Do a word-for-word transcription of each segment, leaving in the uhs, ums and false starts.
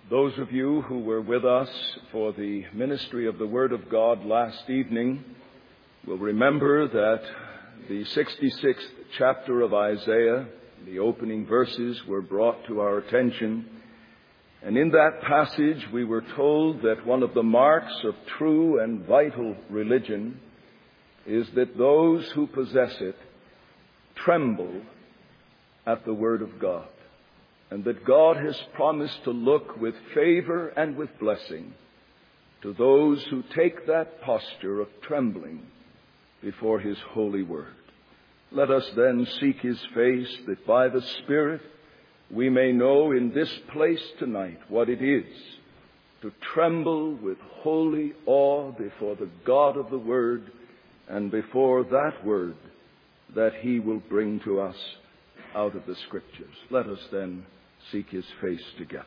Those of you who were with us for the ministry of the Word of God last evening will remember that the sixty-sixth chapter of Isaiah, the opening verses, were brought to our attention. And in that passage we were told that one of the marks of true and vital religion is that those who possess it tremble at the Word of God, and that God has promised to look with favor and with blessing to those who take that posture of trembling before His holy Word. Let us then seek His face, that by the Spirit we may know in this place tonight what it is to tremble with holy awe before the God of the Word and before that Word that He will bring to us out of the Scriptures. Let us then seek His face together.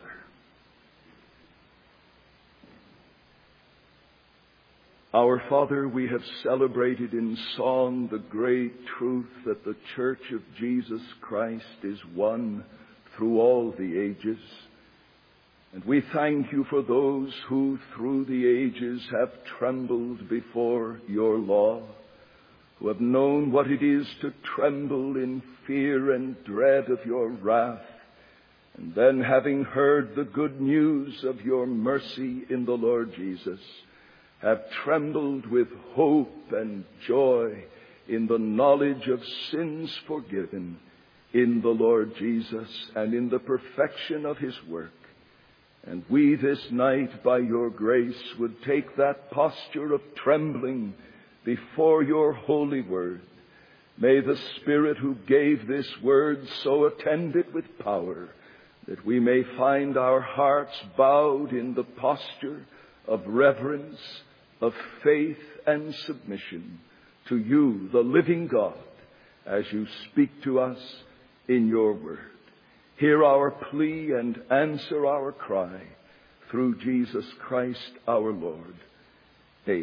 Our Father, we have celebrated in song the great truth that the Church of Jesus Christ is one through all the ages. And we thank You for those who through the ages have trembled before Your law, who have known what it is to tremble in fear and dread of Your wrath, and then having heard the good news of Your mercy in the Lord Jesus, have trembled with hope and joy in the knowledge of sins forgiven in the Lord Jesus and in the perfection of His work. And we this night, by Your grace, would take that posture of trembling before Your holy Word. May the Spirit who gave this Word so attend it with power, that we may find our hearts bowed in the posture of reverence, of faith and submission to You, the living God, as You speak to us in Your Word. Hear our plea and answer our cry through Jesus Christ our Lord. Amen.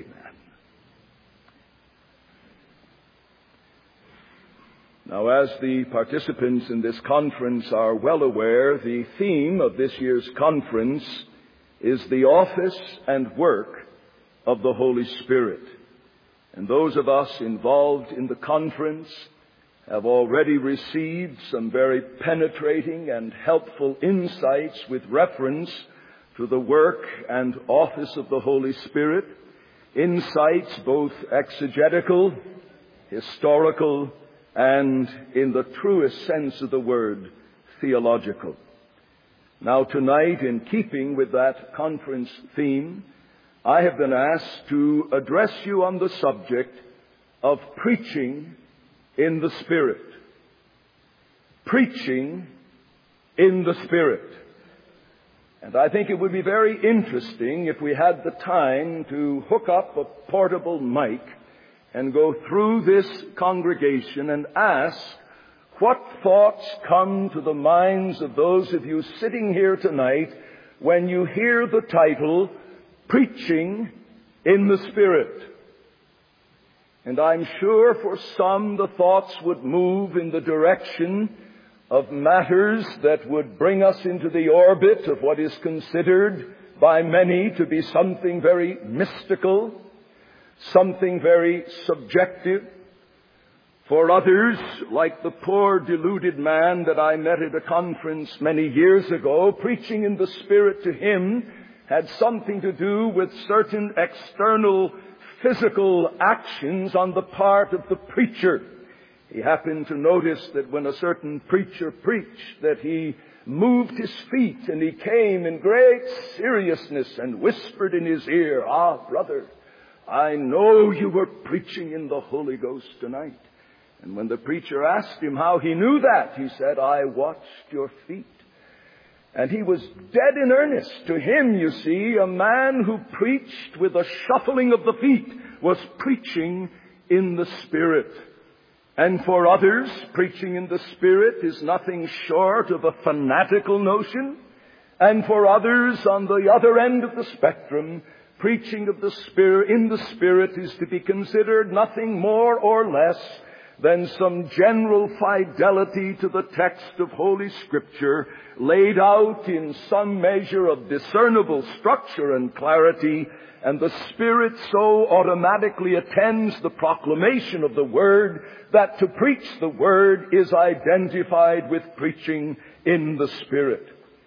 Now, as the participants in this conference are well aware, the theme of this year's conference is the office and work of the Holy Spirit. And those of us involved in the conference have already received some very penetrating and helpful insights with reference to the work and office of the Holy Spirit, insights both exegetical, historical, and in the truest sense of the word, theological. Now tonight, in keeping with that conference theme, I have been asked to address you on the subject of preaching in the Spirit. Preaching in the Spirit. And I think it would be very interesting if we had the time to hook up a portable mic and go through this congregation and ask what thoughts come to the minds of those of you sitting here tonight when you hear the title, Preaching in the Spirit. And I'm sure for some the thoughts would move in the direction of matters that would bring us into the orbit of what is considered by many to be something very mystical, something very subjective. For others, like the poor deluded man that I met at a conference many years ago, preaching in the Spirit to him had something to do with certain external physical actions on the part of the preacher. He happened to notice that when a certain preacher preached, that he moved his feet and he came in great seriousness and whispered in his ear, "Ah, brother, I know you were preaching in the Holy Ghost tonight." And when the preacher asked him how he knew that, he said, "I watched your feet." And he was dead in earnest. To him, you see, a man who preached with a shuffling of the feet was preaching in the Spirit. And for others, preaching in the Spirit is nothing short of a fanatical notion. And for others, on the other end of the spectrum, preaching of the Spirit in the Spirit is to be considered nothing more or less than some general fidelity to the text of Holy Scripture laid out in some measure of discernible structure and clarity, and the Spirit so automatically attends the proclamation of the Word that to preach the Word is identified with preaching in the Spirit.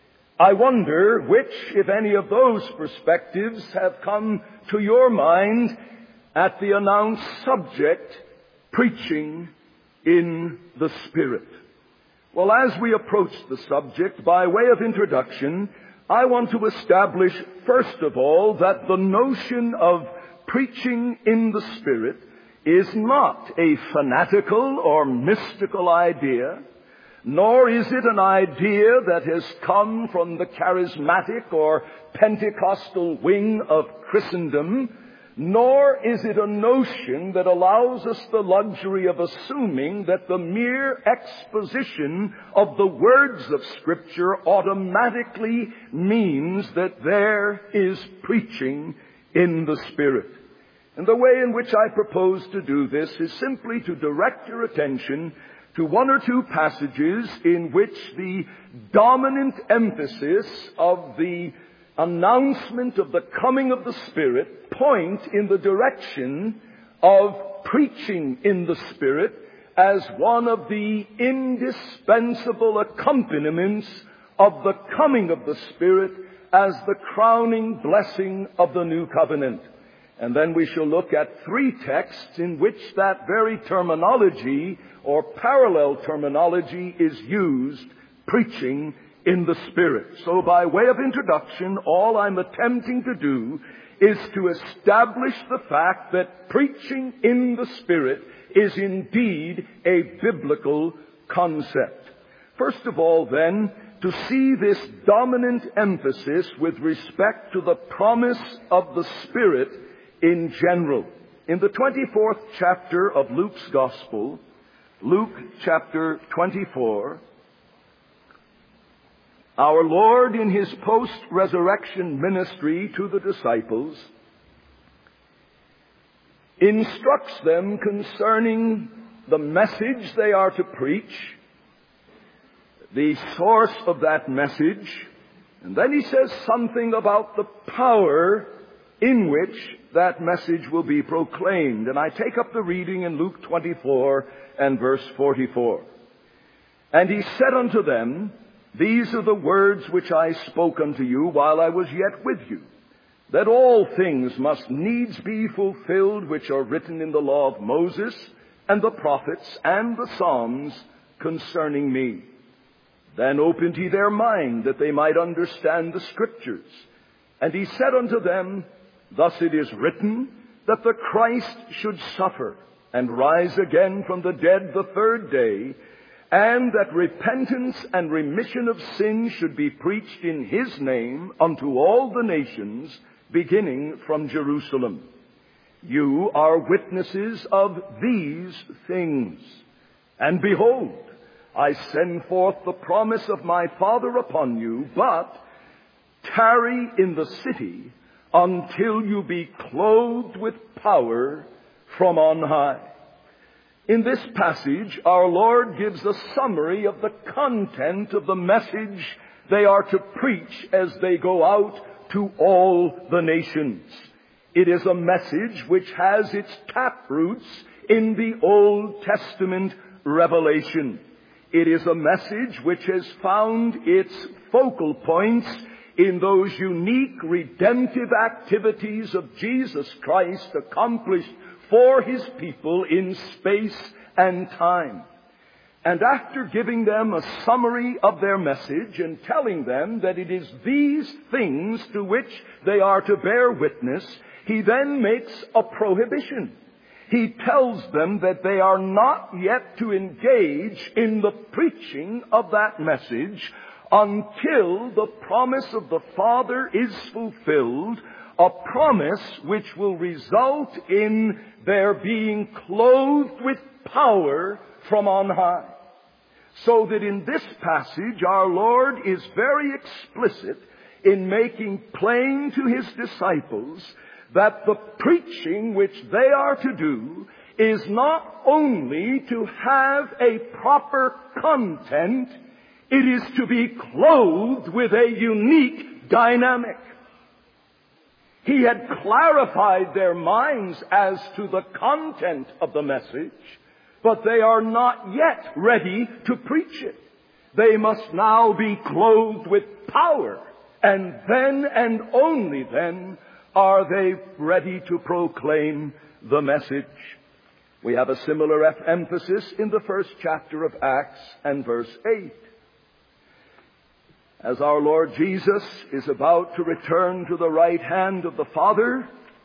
I wonder which, if any of those perspectives have come to your mind at the announced subject, preaching in the Spirit. Well, as we approach the subject, by way of introduction, I want to establish, first of all, that the notion of preaching in the Spirit is not a fanatical or mystical idea, nor is it an idea that has come from the charismatic or Pentecostal wing of Christendom, nor is it a notion that allows us the luxury of assuming that the mere exposition of the words of Scripture automatically means that there is preaching in the Spirit. And the way in which I propose to do this is simply to direct your attention to one or two passages in which the dominant emphasis of the announcement of the coming of the Spirit point in the direction of preaching in the Spirit as one of the indispensable accompaniments of the coming of the Spirit as the crowning blessing of the new covenant. And then we shall look at three texts in which that very terminology or parallel terminology is used, preaching in the Spirit. So by way of introduction, all I'm attempting to do is to establish the fact that preaching in the Spirit is indeed a biblical concept. First of all, then, to see this dominant emphasis with respect to the promise of the Spirit in general. In the twenty-fourth chapter of Luke's Gospel, Luke chapter twenty-four, our Lord in His post-resurrection ministry to the disciples instructs them concerning the message they are to preach, the source of that message, and then He says something about the power in which that message will be proclaimed. And I take up the reading in Luke twenty-four and verse forty-four. And He said unto them, These are the words which I spoke unto you while I was yet with you, that all things must needs be fulfilled which are written in the law of Moses and the prophets and the Psalms concerning me. Then opened He their mind that they might understand the Scriptures. And He said unto them, Thus it is written, that the Christ should suffer and rise again from the dead the third day, and that repentance and remission of sins should be preached in His name unto all the nations, beginning from Jerusalem. You are witnesses of these things. And behold, I send forth the promise of my Father upon you, but tarry in the city until you be clothed with power from on high. In this passage, our Lord gives a summary of the content of the message they are to preach as they go out to all the nations. It is a message which has its taproots in the Old Testament revelation. It is a message which has found its focal points in those unique redemptive activities of Jesus Christ accomplished for His people in space and time. And after giving them a summary of their message and telling them that it is these things to which they are to bear witness, He then makes a prohibition. He tells them that they are not yet to engage in the preaching of that message until the promise of the Father is fulfilled, a promise which will result in their being clothed with power from on high. So that in this passage our Lord is very explicit in making plain to His disciples that the preaching which they are to do is not only to have a proper content, it is to be clothed with a unique dynamic. He had clarified their minds as to the content of the message, but they are not yet ready to preach it. They must now be clothed with power, and then and only then are they ready to proclaim the message. We have a similar emphasis in the first chapter of Acts and verse eight. As our Lord Jesus is about to return to the right hand of the Father,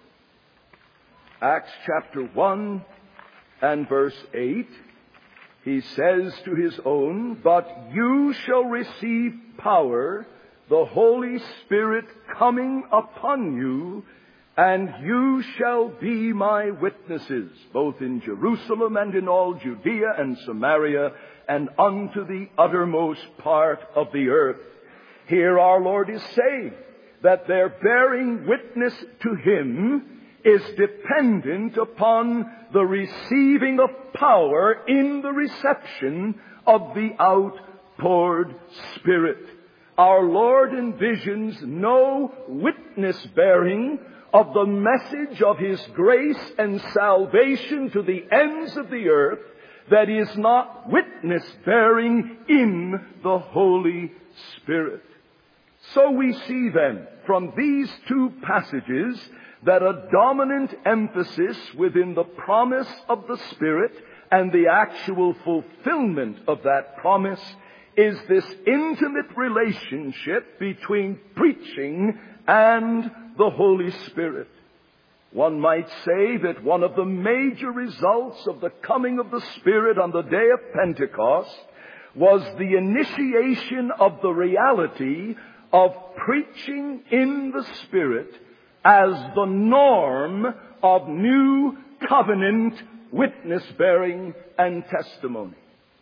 Acts chapter one and verse eight, he says to his own, "But you shall receive power, the Holy Spirit coming upon you, and you shall be my witnesses, both in Jerusalem and in all Judea and Samaria, and unto the uttermost part of the earth." Here our Lord is saying that their bearing witness to Him is dependent upon the receiving of power in the reception of the outpoured Spirit. Our Lord envisions no witness bearing of the message of His grace and salvation to the ends of the earth that is not witness bearing in the Holy Spirit. So we see then from these two passages that a dominant emphasis within the promise of the Spirit and the actual fulfillment of that promise is this intimate relationship between preaching and the Holy Spirit. One might say that one of the major results of the coming of the Spirit on the day of Pentecost was the initiation of the reality of preaching in the Spirit as the norm of new covenant witness-bearing and testimony.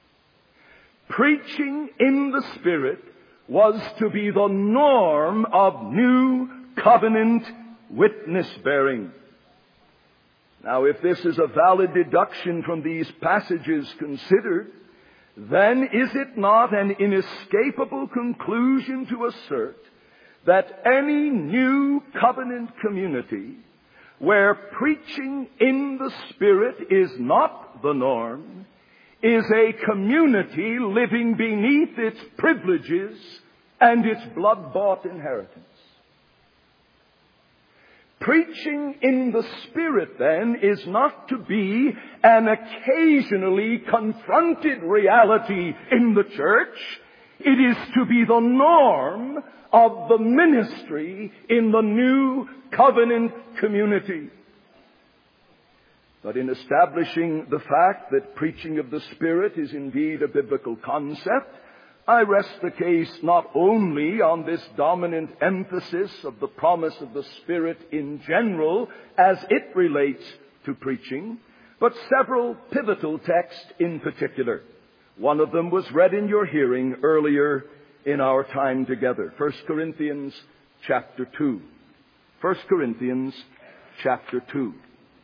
Preaching in the Spirit was to be the norm of new covenant witness-bearing. Now, if this is a valid deduction from these passages considered, then is it not an inescapable conclusion to assert that any new covenant community where preaching in the Spirit is not the norm is a community living beneath its privileges and its blood-bought inheritance? Preaching in the Spirit, then, is not to be an occasionally confronted reality in the church. It is to be the norm of the ministry in the new covenant community. But in establishing the fact that preaching of the Spirit is indeed a biblical concept, I rest the case not only on this dominant emphasis of the promise of the Spirit in general as it relates to preaching, but several pivotal texts in particular. One of them was read in your hearing earlier in our time together. First Corinthians chapter two. First Corinthians chapter two.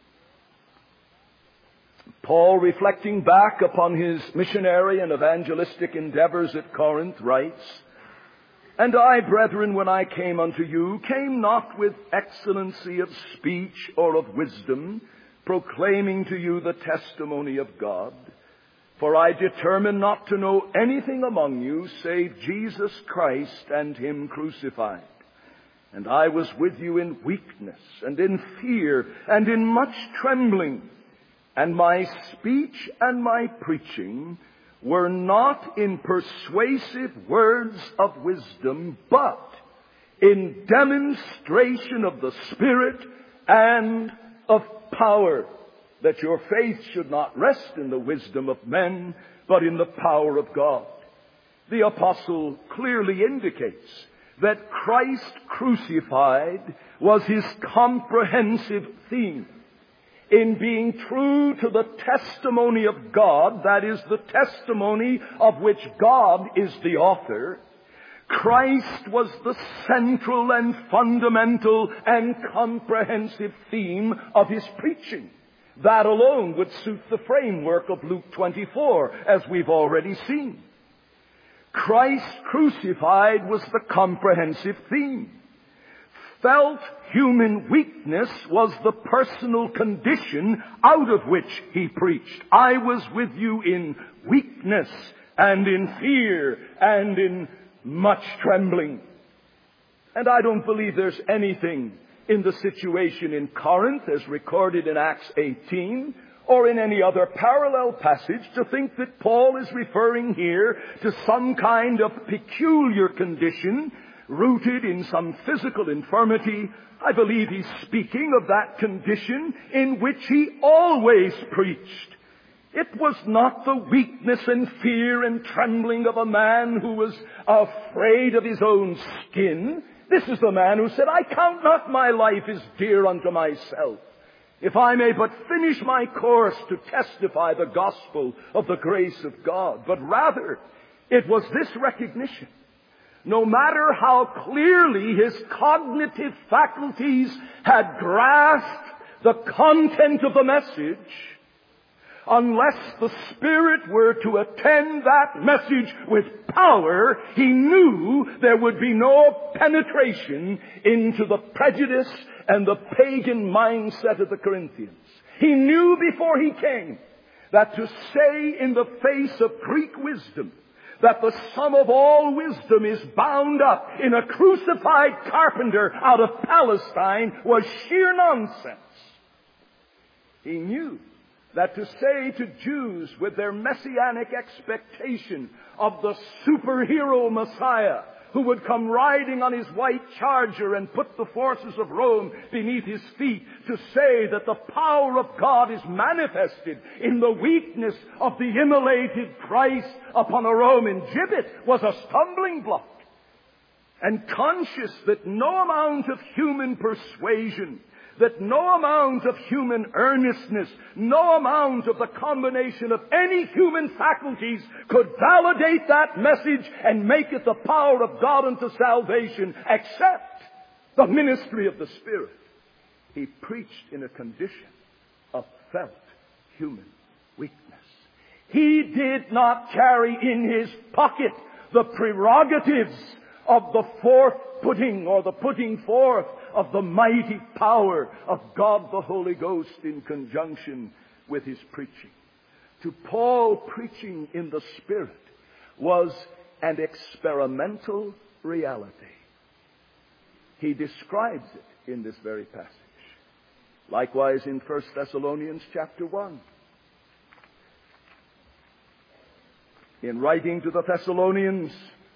Paul, reflecting back upon his missionary and evangelistic endeavors at Corinth, writes, "And I, brethren, when I came unto you, came not with excellency of speech or of wisdom, proclaiming to you the testimony of God. For I determined not to know anything among you save Jesus Christ and Him crucified. And I was with you in weakness and in fear and in much trembling. And my speech and my preaching were not in persuasive words of wisdom, but in demonstration of the Spirit and of power, that your faith should not rest in the wisdom of men, but in the power of God." The apostle clearly indicates that Christ crucified was his comprehensive theme. In being true to the testimony of God, that is, the testimony of which God is the author, Christ was the central and fundamental and comprehensive theme of his preaching. That alone would suit the framework of Luke twenty-four, as we've already seen. Christ crucified was the comprehensive theme. Felt human weakness was the personal condition out of which he preached. I was with you in weakness and in fear and in much trembling. And I don't believe there's anything in the situation in Corinth, as recorded in Acts eighteen, or in any other parallel passage, to think that Paul is referring here to some kind of peculiar condition rooted in some physical infirmity. I believe he's speaking of that condition in which he always preached. It was not the weakness and fear and trembling of a man who was afraid of his own skin. This is the man who said, I count not my life as dear unto myself, if I may but finish my course to testify the gospel of the grace of God. But rather, it was this recognition. No matter how clearly his cognitive faculties had grasped the content of the message, unless the Spirit were to attend that message with power, he knew there would be no penetration into the prejudice and the pagan mindset of the Corinthians. He knew before he came that to say in the face of Greek wisdom that the sum of all wisdom is bound up in a crucified carpenter out of Palestine was sheer nonsense. He knew that to say to Jews with their messianic expectation of the superhero Messiah who would come riding on his white charger and put the forces of Rome beneath his feet, to say that the power of God is manifested in the weakness of the immolated Christ upon a Roman gibbet was a stumbling block. And conscious that no amount of human persuasion, that no amount of human earnestness, no amount of the combination of any human faculties could validate that message and make it the power of God unto salvation, except the ministry of the Spirit. He preached in a condition of felt human weakness. He did not carry in his pocket the prerogatives of the forth putting or the putting forth of the mighty power of God the Holy Ghost in conjunction with his preaching. To Paul, preaching in the Spirit was an experimental reality. He describes it in this very passage. Likewise in First Thessalonians chapter one. In writing to the Thessalonians,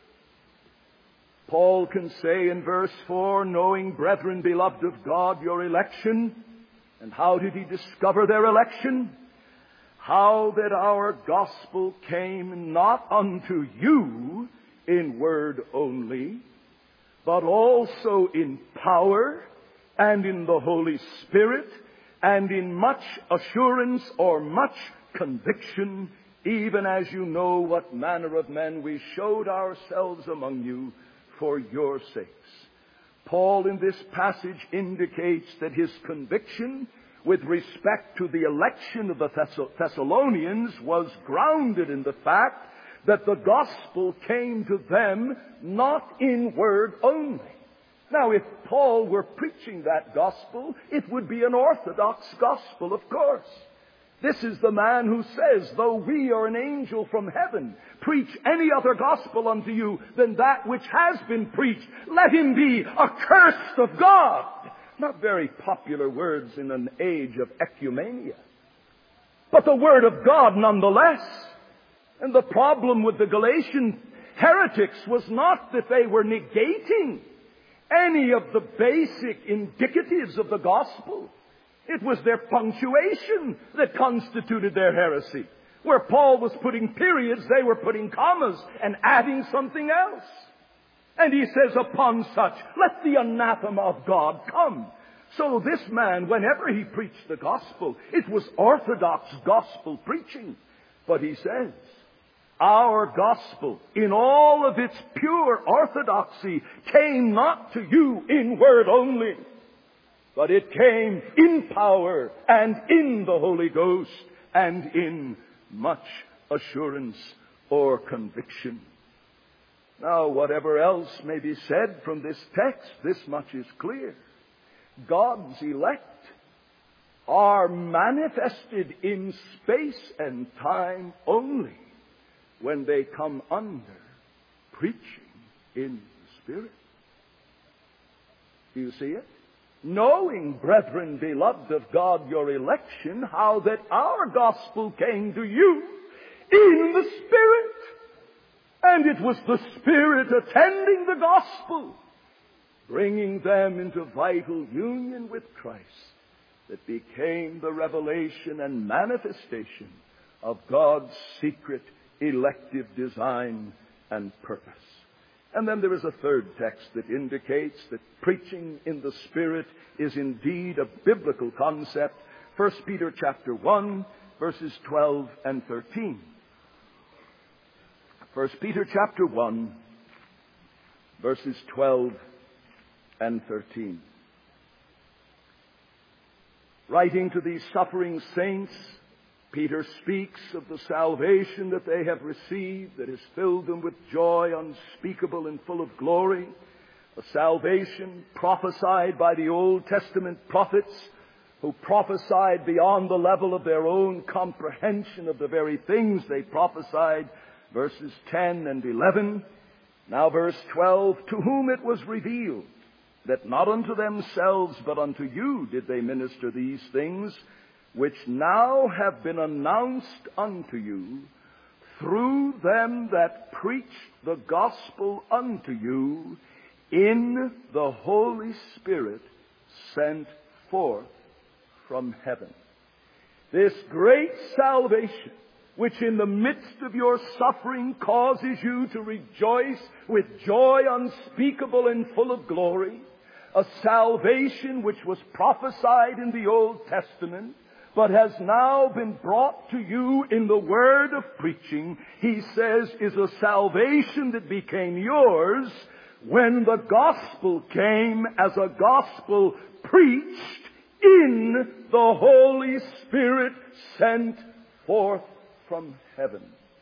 Paul can say in verse four, knowing, brethren, beloved of God, your election. And how did he discover their election? How that our gospel came not unto you in word only, but also in power and in the Holy Spirit and in much assurance or much conviction, even as you know what manner of men we showed ourselves among you for your sakes. Paul in this passage indicates that his conviction with respect to the election of the Thessalonians was grounded in the fact that the gospel came to them not in word only. Now, if Paul were preaching that gospel, it would be an orthodox gospel, of course. This is the man who says, though we or an angel from heaven preach any other gospel unto you than that which has been preached, let him be accursed of God. Not very popular words in an age of ecumenia, but the word of God nonetheless. And the problem with the Galatian heretics was not that they were negating any of the basic indicatives of the gospel. It was their punctuation that constituted their heresy. Where Paul was putting periods, they were putting commas and adding something else. And he says, upon such, let the anathema of God come. So this man, whenever he preached the gospel, it was orthodox gospel preaching. But he says, our gospel, in all of its pure orthodoxy, came not to you in word only. but it came in power and in the Holy Ghost and in much assurance or conviction. Now, whatever else may be said from this text, this much is clear. God's elect are manifested in space and time only when they come under preaching in the Spirit. Do you see it? Knowing, brethren, beloved of God, your election, how that our gospel came to you in the Spirit. And it was the Spirit attending the gospel, bringing them into vital union with Christ, that became the revelation and manifestation of God's secret elective design and purpose. And then there is a third text that indicates that preaching in the Spirit is indeed a biblical concept. First Peter chapter one, verses twelve and thirteen. First Peter chapter one, verses twelve and thirteen. Writing to these suffering saints, Peter speaks of the salvation that they have received that has filled them with joy unspeakable and full of glory, a salvation prophesied by the Old Testament prophets who prophesied beyond the level of their own comprehension of the very things they prophesied, verses ten and eleven. Now verse twelve, to whom it was revealed that not unto themselves but unto you did they minister these things, which now have been announced unto you through them that preach the gospel unto you in the Holy Spirit sent forth from heaven. This great salvation, which in the midst of your suffering causes you to rejoice with joy unspeakable and full of glory, a salvation which was prophesied in the Old Testament, but has now been brought to you in the word of preaching, he says, is a salvation that became yours when the gospel came as a gospel preached in the Holy Spirit sent forth from heaven.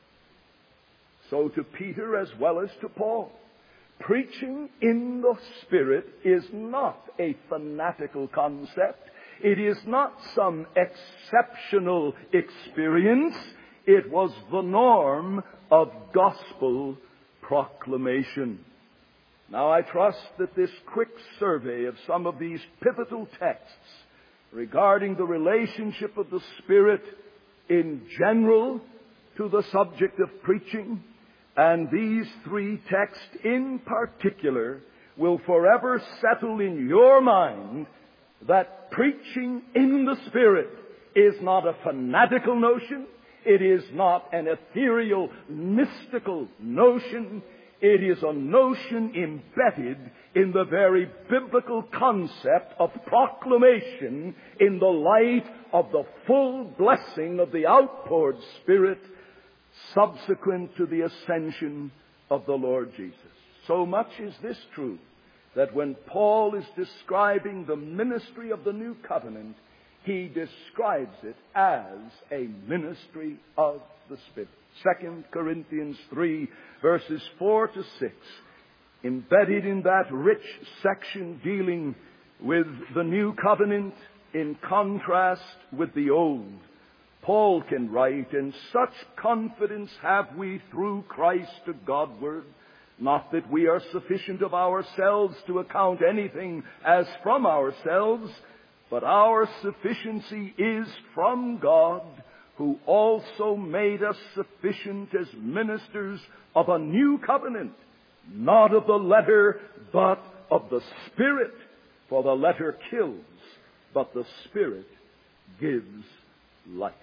So to Peter as well as to Paul, preaching in the Spirit is not a fanatical concept. It is not some exceptional experience. It was the norm of gospel proclamation. Now I trust that this quick survey of some of these pivotal texts regarding the relationship of the Spirit in general to the subject of preaching, and these three texts in particular, will forever settle in your mind that preaching in the Spirit is not a fanatical notion. It is not an ethereal, mystical notion. It is a notion embedded in the very biblical concept of proclamation in the light of the full blessing of the outpoured Spirit subsequent to the ascension of the Lord Jesus. So much is this true that when Paul is describing the ministry of the new covenant, he describes it as a ministry of the Spirit. Second Corinthians three, verses four to six, embedded in that rich section dealing with the new covenant in contrast with the old, Paul can write, "And such confidence have we through Christ to Godward, not that we are sufficient of ourselves to account anything as from ourselves, but our sufficiency is from God, who also made us sufficient as ministers of a new covenant, not of the letter, but of the Spirit. For the letter kills, but the Spirit gives life."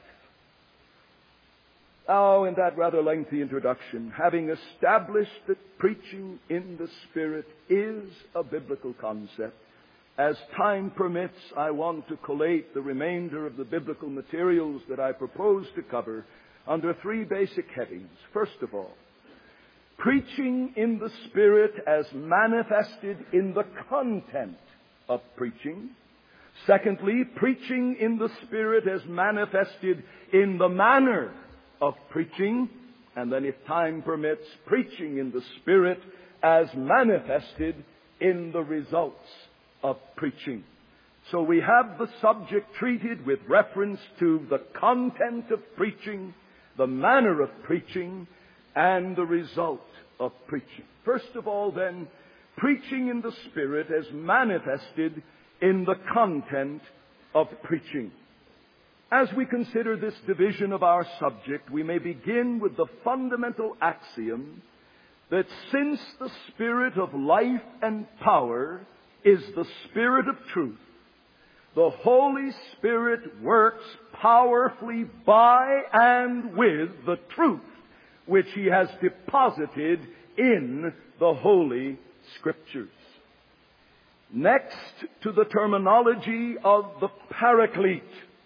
Now, in that rather lengthy introduction, having established that preaching in the Spirit is a biblical concept, as time permits, I want to collate the remainder of the biblical materials that I propose to cover under three basic headings. First of all, preaching in the Spirit as manifested in the content of preaching. Secondly, preaching in the Spirit as manifested in the manner of preaching. And then, if time permits, preaching in the Spirit as manifested in the results of preaching. So we have the subject treated with reference to the content of preaching, the manner of preaching, and the result of preaching. First of all, then, preaching in the Spirit as manifested in the content of preaching. As we consider this division of our subject, we may begin with the fundamental axiom that since the Spirit of life and power is the Spirit of truth, the Holy Spirit works powerfully by and with the truth which He has deposited in the Holy Scriptures. Next to the terminology of the Paraclete.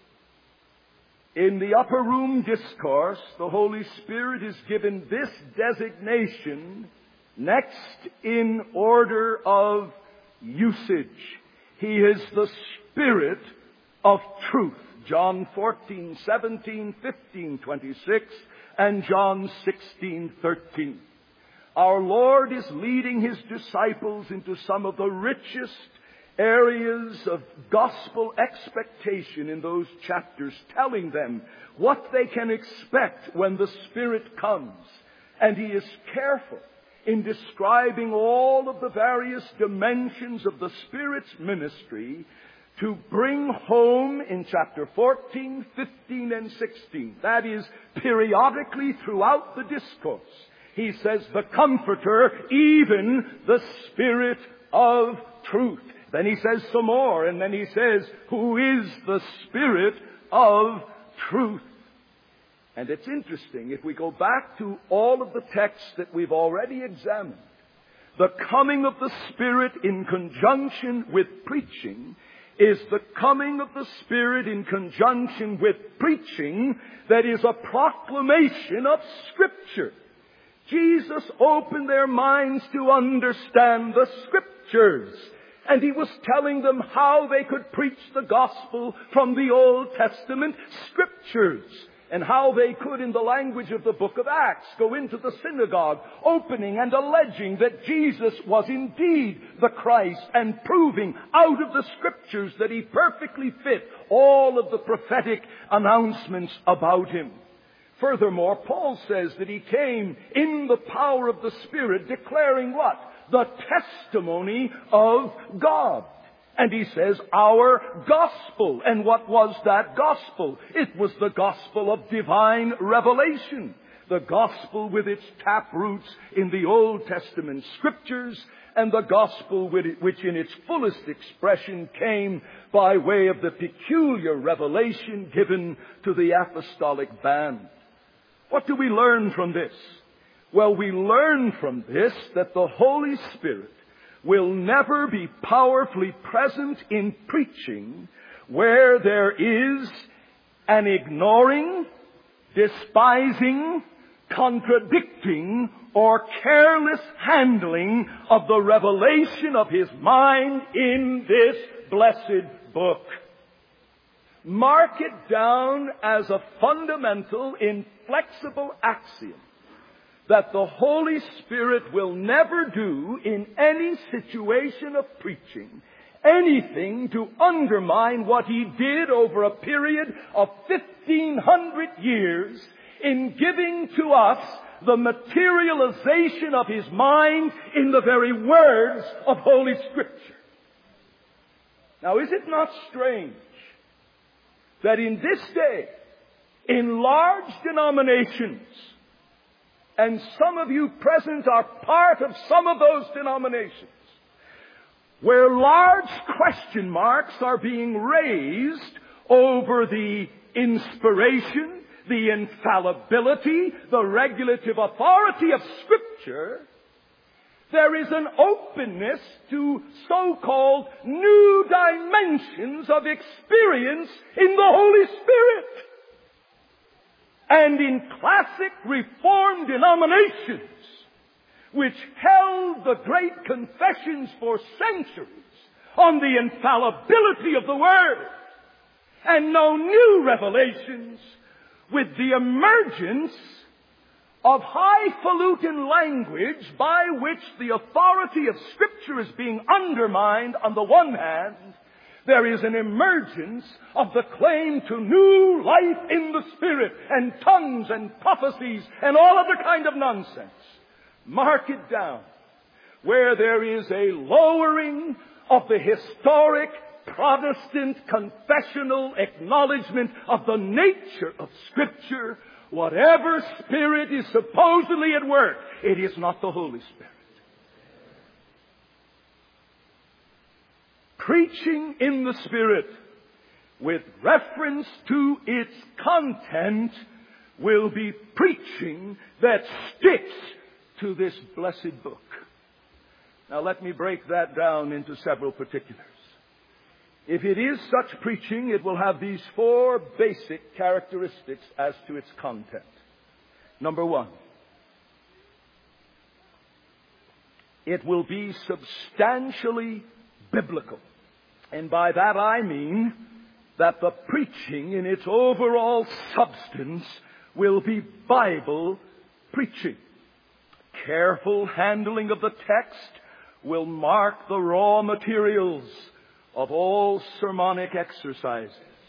In the upper room discourse, the Holy Spirit is given this designation next in order of usage. He is the Spirit of truth. John fourteen, seventeen, fifteen, twenty-six, and John sixteen, thirteen. Our Lord is leading His disciples into some of the richest areas of gospel expectation in those chapters, telling them what they can expect when the Spirit comes. And He is careful in describing all of the various dimensions of the Spirit's ministry to bring home in chapter fourteen, fifteen, and sixteen. That is, periodically throughout the discourse, He says, the Comforter, even the Spirit of truth. Then He says some more, and then He says, who is the Spirit of truth. And it's interesting, if we go back to all of the texts that we've already examined, the coming of the Spirit in conjunction with preaching is the coming of the Spirit in conjunction with preaching that is a proclamation of Scripture. Jesus opened their minds to understand the Scriptures. And He was telling them how they could preach the gospel from the Old Testament Scriptures. And how they could, in the language of the book of Acts, go into the synagogue, opening and alleging that Jesus was indeed the Christ, and proving out of the Scriptures that He perfectly fit all of the prophetic announcements about Him. Furthermore, Paul says that he came in the power of the Spirit, declaring what? The testimony of God. And he says, our gospel. And what was that gospel? It was the gospel of divine revelation. The gospel with its tap roots in the Old Testament Scriptures, and the gospel which in its fullest expression came by way of the peculiar revelation given to the apostolic band. What do we learn from this? Well, we learn from this that the Holy Spirit will never be powerfully present in preaching where there is an ignoring, despising, contradicting, or careless handling of the revelation of His mind in this blessed book. Mark it down as a fundamental, inflexible axiom that the Holy Spirit will never do in any situation of preaching anything to undermine what He did over a period of fifteen hundred years in giving to us the materialization of His mind in the very words of Holy Scripture. Now, is it not strange that in this day, in large denominations, and some of you present are part of some of those denominations, where large question marks are being raised over the inspiration, the infallibility, the regulative authority of Scripture, there is an openness to so-called new dimensions of experience in the Holy Spirit. And in classic Reformed denominations, which held the great confessions for centuries, on the infallibility of the Word, and no new revelations with the emergence of highfalutin language by which the authority of Scripture is being undermined on the one hand. There is an emergence of the claim to new life in the Spirit and tongues and prophecies and all other kind of nonsense. Mark it down. Where there is a lowering of the historic Protestant confessional acknowledgement of the nature of Scripture, whatever spirit is supposedly at work, it is not the Holy Spirit. Preaching in the Spirit with reference to its content will be preaching that sticks to this blessed book. Now let me break that down into several particulars. If it is such preaching, it will have these four basic characteristics as to its content. Number one, it will be substantially biblical. And by that I mean that the preaching in its overall substance will be Bible preaching. Careful handling of the text will mark the raw materials of all sermonic exercises.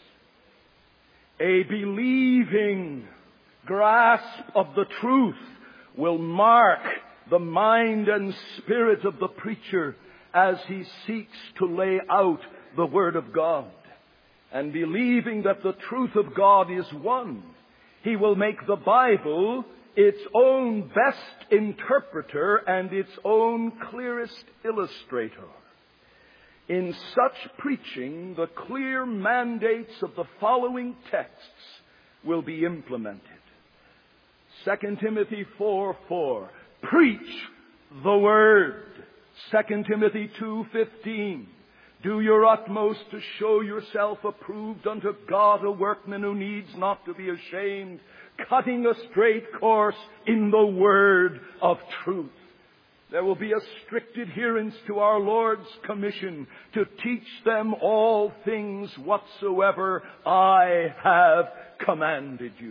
A believing grasp of the truth will mark the mind and spirit of the preacher as he seeks to lay out the Word of God. And believing that the truth of God is one, he will make the Bible its own best interpreter and its own clearest illustrator. In such preaching, the clear mandates of the following texts will be implemented. Second Timothy four four, preach the Word. Second Timothy two fifteen, do your utmost to show yourself approved unto God, a workman who needs not to be ashamed, cutting a straight course in the word of truth. There will be a strict adherence to our Lord's commission to teach them all things whatsoever I have commanded you.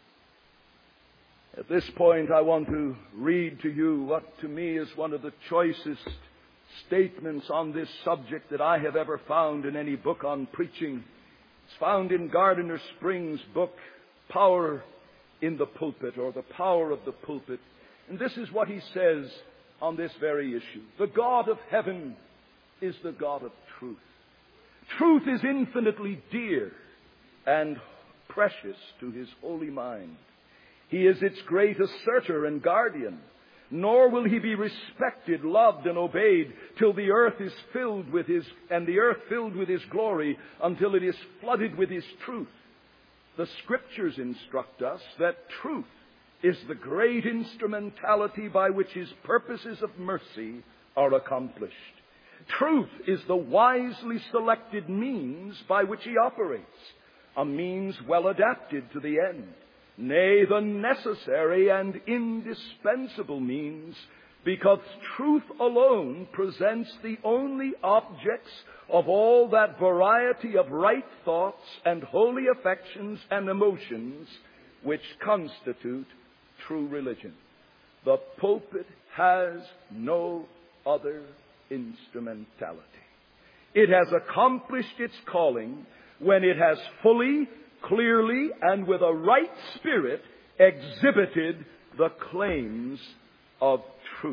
At this point, I want to read to you what to me is one of the choicest statements on this subject that I have ever found in any book on preaching. It's found in Gardiner Spring's book, Power in the Pulpit, or The Power of the Pulpit. And this is what he says on this very issue. The God of heaven is the God of truth. Truth is infinitely dear and precious to his holy mind. He is its great asserter and guardian. Nor will he be respected, loved, and obeyed till the earth is filled with his, and the earth filled with his glory, until it is flooded with his truth. The Scriptures instruct us that truth is the great instrumentality by which his purposes of mercy are accomplished. Truth is the wisely selected means by which he operates, a means well adapted to the end. Nay, the necessary and indispensable means, because truth alone presents the only objects of all that variety of right thoughts and holy affections and emotions which constitute true religion. The pulpit has no other instrumentality. It has accomplished its calling when it has fully, clearly, and with a right spirit exhibited the claims of truth.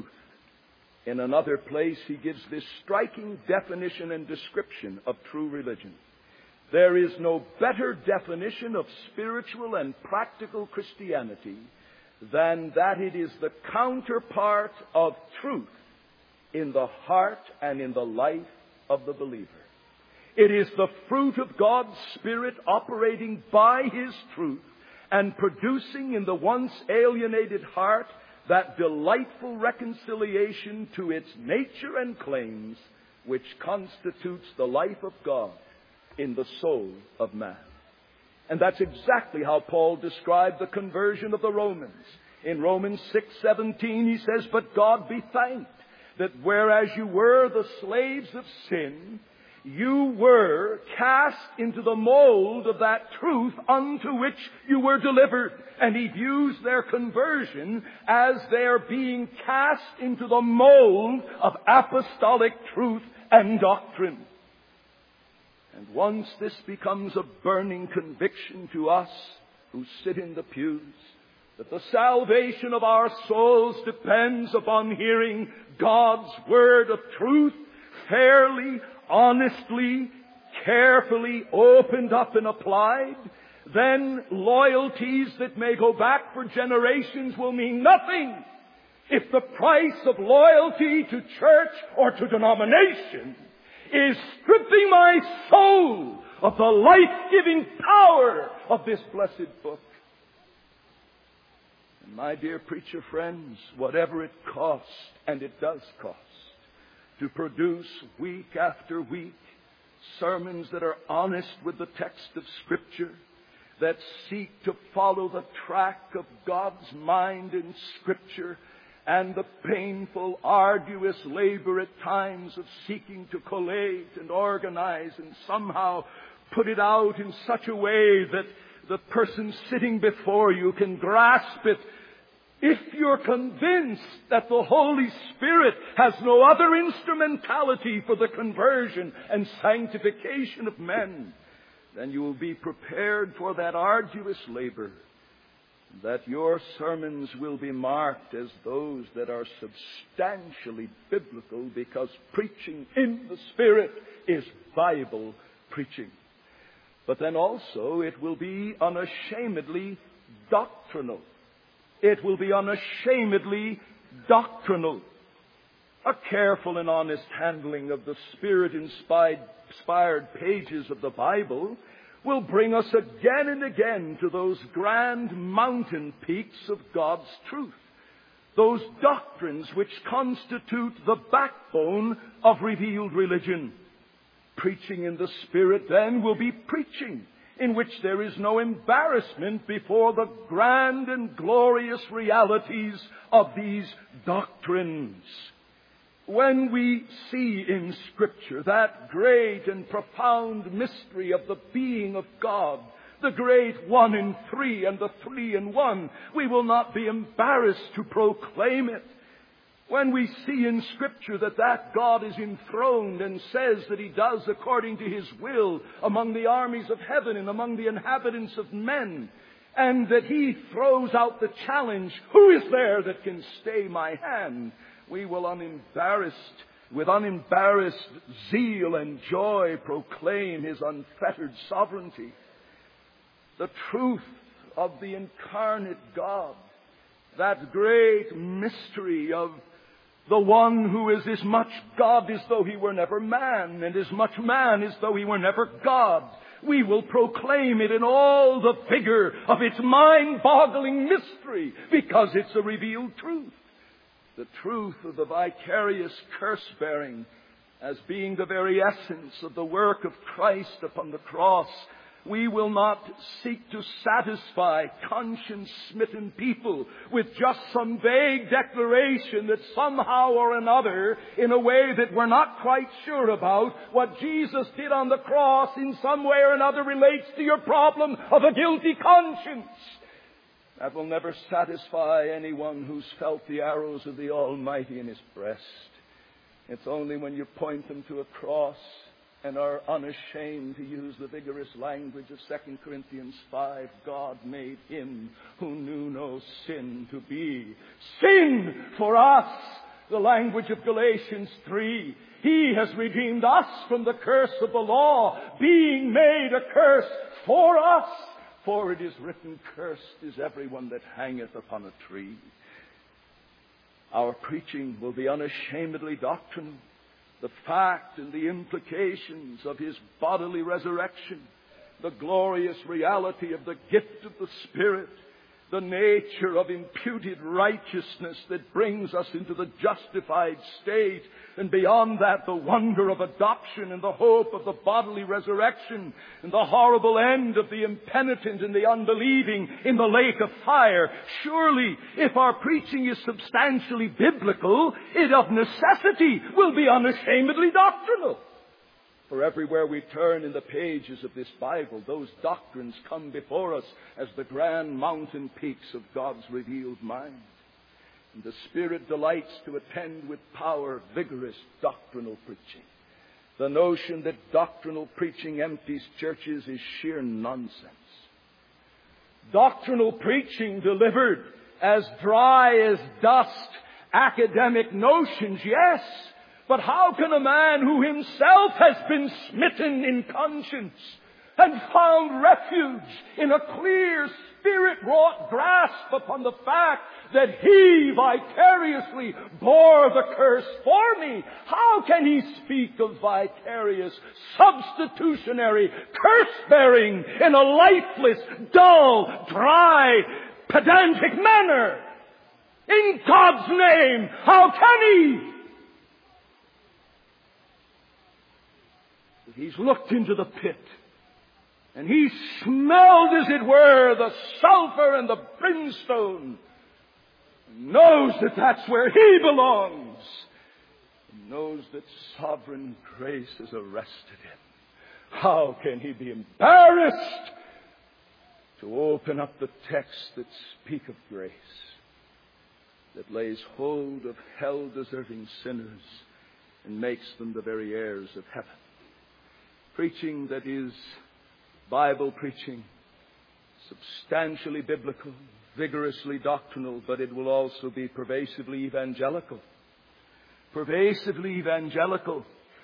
In another place, he gives this striking definition and description of true religion. There is no better definition of spiritual and practical Christianity than that it is the counterpart of truth in the heart and in the life of the believer. It is the fruit of God's Spirit operating by his truth and producing in the once alienated heart that delightful reconciliation to its nature and claims which constitutes the life of God in the soul of man. And that's exactly how Paul described the conversion of the Romans. In Romans six seventeen he says, "But God be thanked, that whereas you were the slaves of sin, you were cast into the mold of that truth unto which you were delivered. And he views their conversion as their being cast into the mold of apostolic truth and doctrine. And once this becomes a burning conviction to us who sit in the pews, that the salvation of our souls depends upon hearing God's word of truth fairly, honestly, carefully opened up and applied, then loyalties that may go back for generations will mean nothing if the price of loyalty to church or to denomination is stripping my soul of the life-giving power of this blessed book. And my dear preacher friends, whatever it costs, and it does cost, to produce week after week sermons that are honest with the text of Scripture, that seek to follow the track of God's mind in Scripture, and the painful, arduous labor at times of seeking to collate and organize and somehow put it out in such a way that the person sitting before you can grasp it. If you're convinced that the Holy Spirit has no other instrumentality for the conversion and sanctification of men, then you will be prepared for that arduous labor, that your sermons will be marked as those that are substantially biblical, because preaching in the Spirit is Bible preaching. But then also it will be unashamedly doctrinal. It will be unashamedly doctrinal. A careful and honest handling of the Spirit-inspired pages of the Bible will bring us again and again to those grand mountain peaks of God's truth, those doctrines which constitute the backbone of revealed religion. Preaching in the Spirit, then, will be preaching in which there is no embarrassment before the grand and glorious realities of these doctrines. When we see in Scripture that great and profound mystery of the being of God, the great one in three and the three in one, we will not be embarrassed to proclaim it. When we see in Scripture that that God is enthroned and says that He does according to His will among the armies of heaven and among the inhabitants of men, and that He throws out the challenge, who is there that can stay my hand? We will unembarrassed, with unembarrassed zeal and joy proclaim His unfettered sovereignty. The truth of the incarnate God, that great mystery of the one who is as much God as though He were never man, and as much man as though He were never God. We will proclaim it in all the vigor of its mind-boggling mystery, because it's a revealed truth. The truth of the vicarious curse-bearing as being the very essence of the work of Christ upon the cross. We will not seek to satisfy conscience-smitten people with just some vague declaration that somehow or another, in a way that we're not quite sure about, what Jesus did on the cross in some way or another relates to your problem of a guilty conscience. That will never satisfy anyone who's felt the arrows of the Almighty in his breast. It's only when you point them to a cross and are unashamed to use the vigorous language of Second Corinthians five, God made Him who knew no sin to be sin for us. The language of Galatians three, He has redeemed us from the curse of the law, being made a curse for us. For it is written, cursed is everyone that hangeth upon a tree. Our preaching will be unashamedly doctrinal. The fact and the implications of His bodily resurrection, the glorious reality of the gift of the Spirit, the nature of imputed righteousness that brings us into the justified state, and beyond that the wonder of adoption and the hope of the bodily resurrection and the horrible end of the impenitent and the unbelieving in the lake of fire. Surely, if our preaching is substantially biblical, it of necessity will be unashamedly doctrinal. For everywhere we turn in the pages of this Bible, those doctrines come before us as the grand mountain peaks of God's revealed mind. And the Spirit delights to attend with power vigorous doctrinal preaching. The notion that doctrinal preaching empties churches is sheer nonsense. Doctrinal preaching delivered as dry as dust, academic notions, yes. But how can a man who himself has been smitten in conscience and found refuge in a clear Spirit-wrought grasp upon the fact that He vicariously bore the curse for me, how can he speak of vicarious, substitutionary curse-bearing in a lifeless, dull, dry, pedantic manner? In God's name, how can he? He's looked into the pit, and he smelled, as it were, the sulfur and the brimstone, and knows that that's where he belongs, and knows that sovereign grace has arrested him. How can he be embarrassed to open up the texts that speak of grace, that lays hold of hell-deserving sinners and makes them the very heirs of heaven? Preaching that is Bible preaching, substantially biblical, vigorously doctrinal, but it will also be pervasively evangelical. Pervasively evangelical.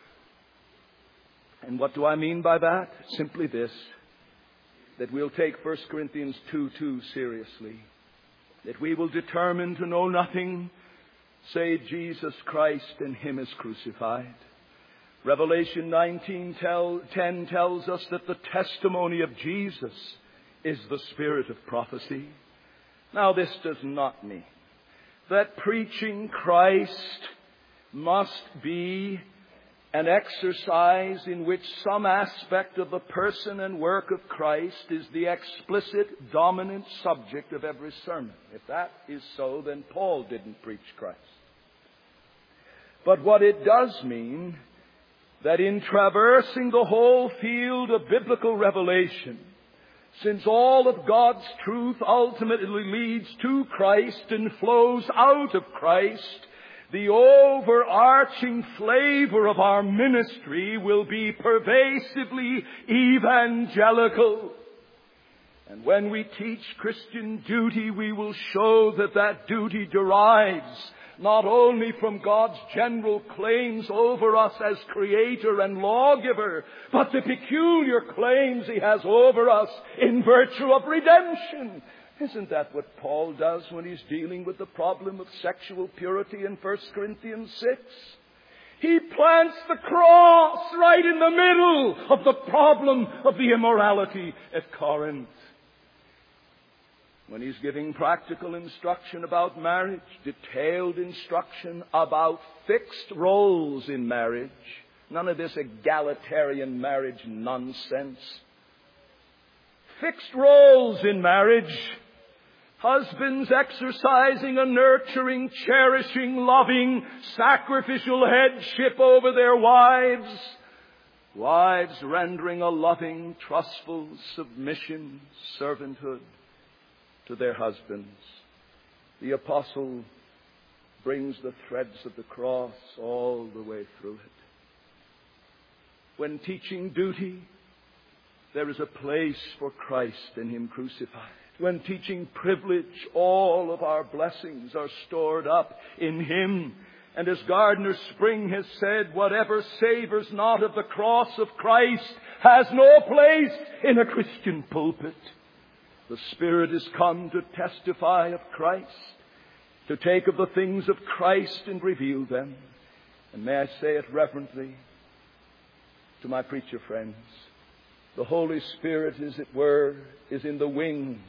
And what do I mean by that? Simply this, that we'll take First Corinthians two two seriously. That we will determine to know nothing save Jesus Christ and Him as crucified. Revelation nineteen ten tells us that the testimony of Jesus is the spirit of prophecy. Now, this does not mean that preaching Christ must be an exercise in which some aspect of the person and work of Christ is the explicit, dominant subject of every sermon. If that is so, then Paul didn't preach Christ. But what it does mean, that in traversing the whole field of biblical revelation, since all of God's truth ultimately leads to Christ and flows out of Christ, the overarching flavor of our ministry will be pervasively evangelical. And when we teach Christian duty, we will show that that duty derives not only from God's general claims over us as Creator and Lawgiver, but the peculiar claims He has over us in virtue of redemption. Isn't that what Paul does when he's dealing with the problem of sexual purity in First Corinthians six? He plants the cross right in the middle of the problem of the immorality at Corinth. When he's giving practical instruction about marriage, detailed instruction about fixed roles in marriage, none of this egalitarian marriage nonsense. Fixed roles in marriage. Husbands exercising a nurturing, cherishing, loving, sacrificial headship over their wives. Wives rendering a loving, trustful submission, servanthood to their husbands. The apostle brings the threads of the cross all the way through it. When teaching duty, there is a place for Christ and Him crucified. When teaching privilege, all of our blessings are stored up in Him. And as Gardner Spring has said, whatever savors not of the cross of Christ has no place in a Christian pulpit. The Spirit has come to testify of Christ, to take of the things of Christ and reveal them. And may I say it reverently to my preacher friends, the Holy Spirit, as it were, is in the wings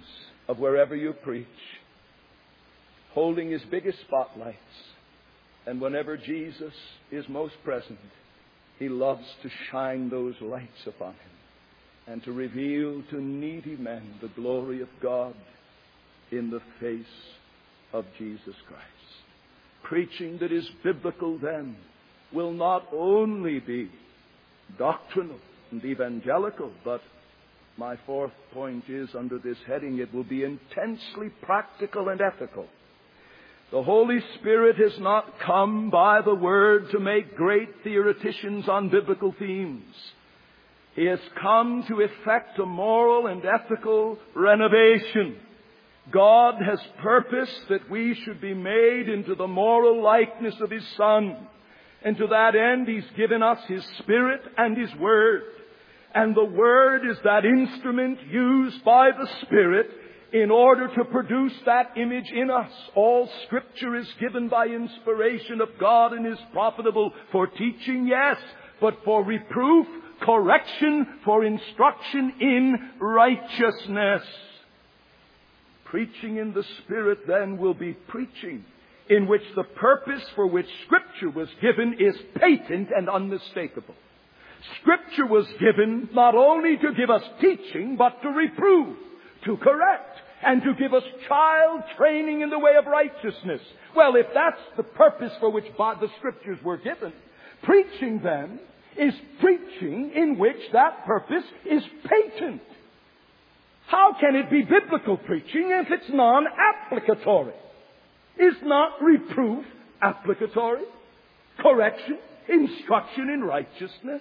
of wherever you preach, holding his biggest spotlights. And whenever Jesus is most present, he loves to shine those lights upon him and to reveal to needy men the glory of God in the face of Jesus Christ. Preaching that is biblical then will not only be doctrinal and evangelical, but my fourth point is under this heading, it will be intensely practical and ethical. The Holy Spirit has not come by the Word to make great theoreticians on biblical themes. He has come to effect a moral and ethical renovation. God has purposed that we should be made into the moral likeness of His Son. And to that end, He's given us His Spirit and His Word. And the Word is that instrument used by the Spirit in order to produce that image in us. All Scripture is given by inspiration of God and is profitable for teaching, yes, but for reproof, correction, for instruction in righteousness. Preaching in the Spirit then will be preaching in which the purpose for which Scripture was given is patent and unmistakable. Scripture was given not only to give us teaching, but to reprove, to correct, and to give us child training in the way of righteousness. Well, if that's the purpose for which the Scriptures were given, preaching then is preaching in which that purpose is patent. How can it be biblical preaching if it's non-applicatory? Is not reproof applicatory? Correction, instruction in righteousness?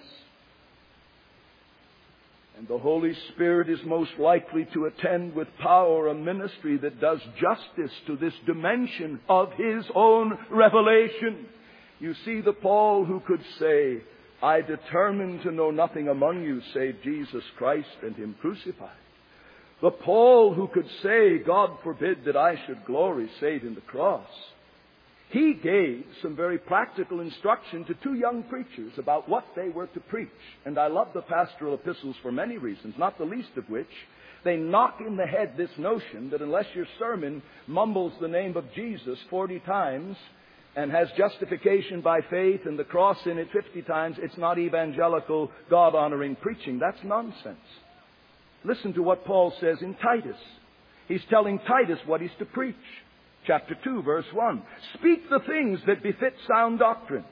And the Holy Spirit is most likely to attend with power a ministry that does justice to this dimension of His own revelation. You see, the Paul who could say, I determined to know nothing among you save Jesus Christ and Him crucified. The Paul who could say, God forbid that I should glory save in the cross. He gave some very practical instruction to two young preachers about what they were to preach. And I love the pastoral epistles for many reasons, not the least of which they knock in the head this notion that unless your sermon mumbles the name of Jesus forty times and has justification by faith and the cross in it fifty times, it's not evangelical, God-honoring preaching. That's nonsense. Listen to what Paul says in Titus. He's telling Titus what he's to preach. Chapter two, verse one. Speak the things that befit sound doctrine.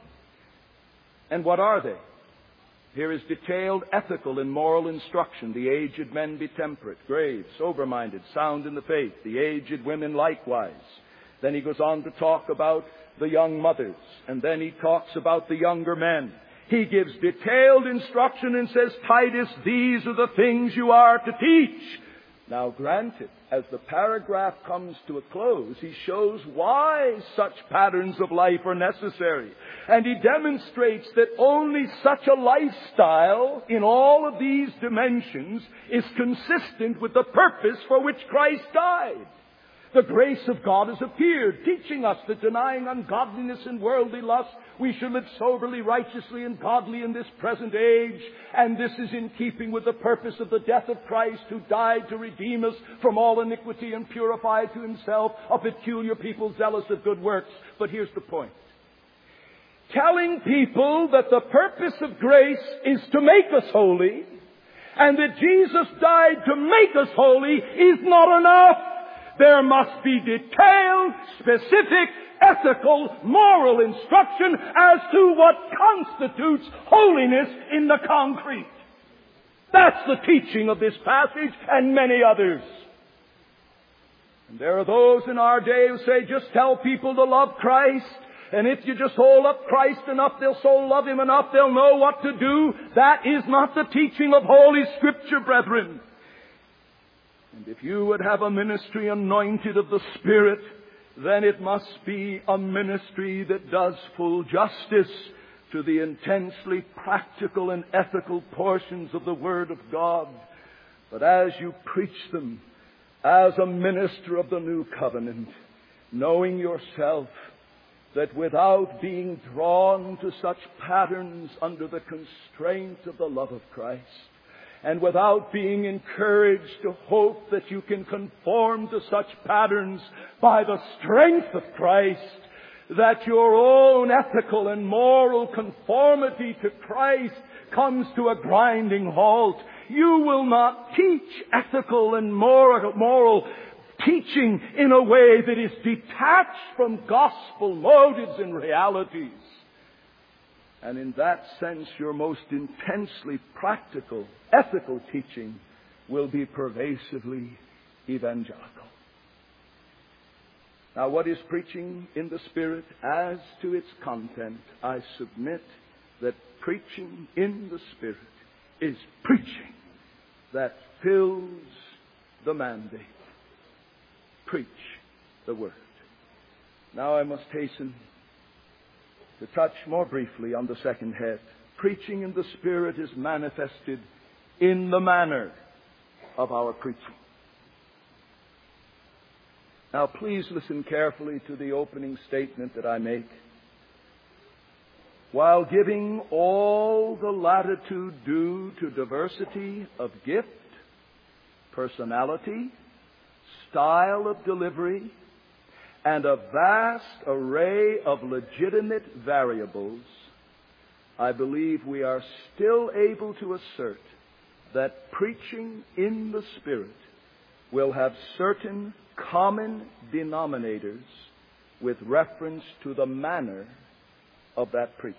And what are they? Here is detailed ethical and moral instruction. The aged men be temperate, grave, sober-minded, sound in the faith. The aged women likewise. Then he goes on to talk about the young mothers. And then he talks about the younger men. He gives detailed instruction and says, Titus, these are the things you are to teach. Now granted, as the paragraph comes to a close, he shows why such patterns of life are necessary. And he demonstrates that only such a lifestyle in all of these dimensions is consistent with the purpose for which Christ died. The grace of God has appeared, teaching us that denying ungodliness and worldly lust, we should live soberly, righteously, and godly in this present age. And this is in keeping with the purpose of the death of Christ, who died to redeem us from all iniquity and purify to Himself a peculiar people zealous of good works. But here's the point. Telling people that the purpose of grace is to make us holy, and that Jesus died to make us holy, is not enough. There must be detailed, specific, ethical, moral instruction as to what constitutes holiness in the concrete. That's the teaching of this passage and many others. And there are those in our day who say, just tell people to love Christ, and if you just hold up Christ enough, they'll so love Him enough, they'll know what to do. That is not the teaching of Holy Scripture, brethren. And if you would have a ministry anointed of the Spirit, then it must be a ministry that does full justice to the intensely practical and ethical portions of the Word of God. But as you preach them as a minister of the new covenant, knowing yourself that without being drawn to such patterns under the constraint of the love of Christ, and without being encouraged to hope that you can conform to such patterns by the strength of Christ, that your own ethical and moral conformity to Christ comes to a grinding halt. You will not teach ethical and moral, moral teaching in a way that is detached from gospel motives and realities. And in that sense, your most intensely practical, ethical teaching will be pervasively evangelical. Now, what is preaching in the Spirit? As to its content, I submit that preaching in the Spirit is preaching that fills the mandate. Preach the Word. Now I must hasten to touch more briefly on the second head. Preaching in the Spirit is manifested in the manner of our preaching. Now please listen carefully to the opening statement that I make. While giving all the latitude due to diversity of gift, personality, style of delivery, and a vast array of legitimate variables, I believe we are still able to assert that preaching in the Spirit will have certain common denominators with reference to the manner of that preaching.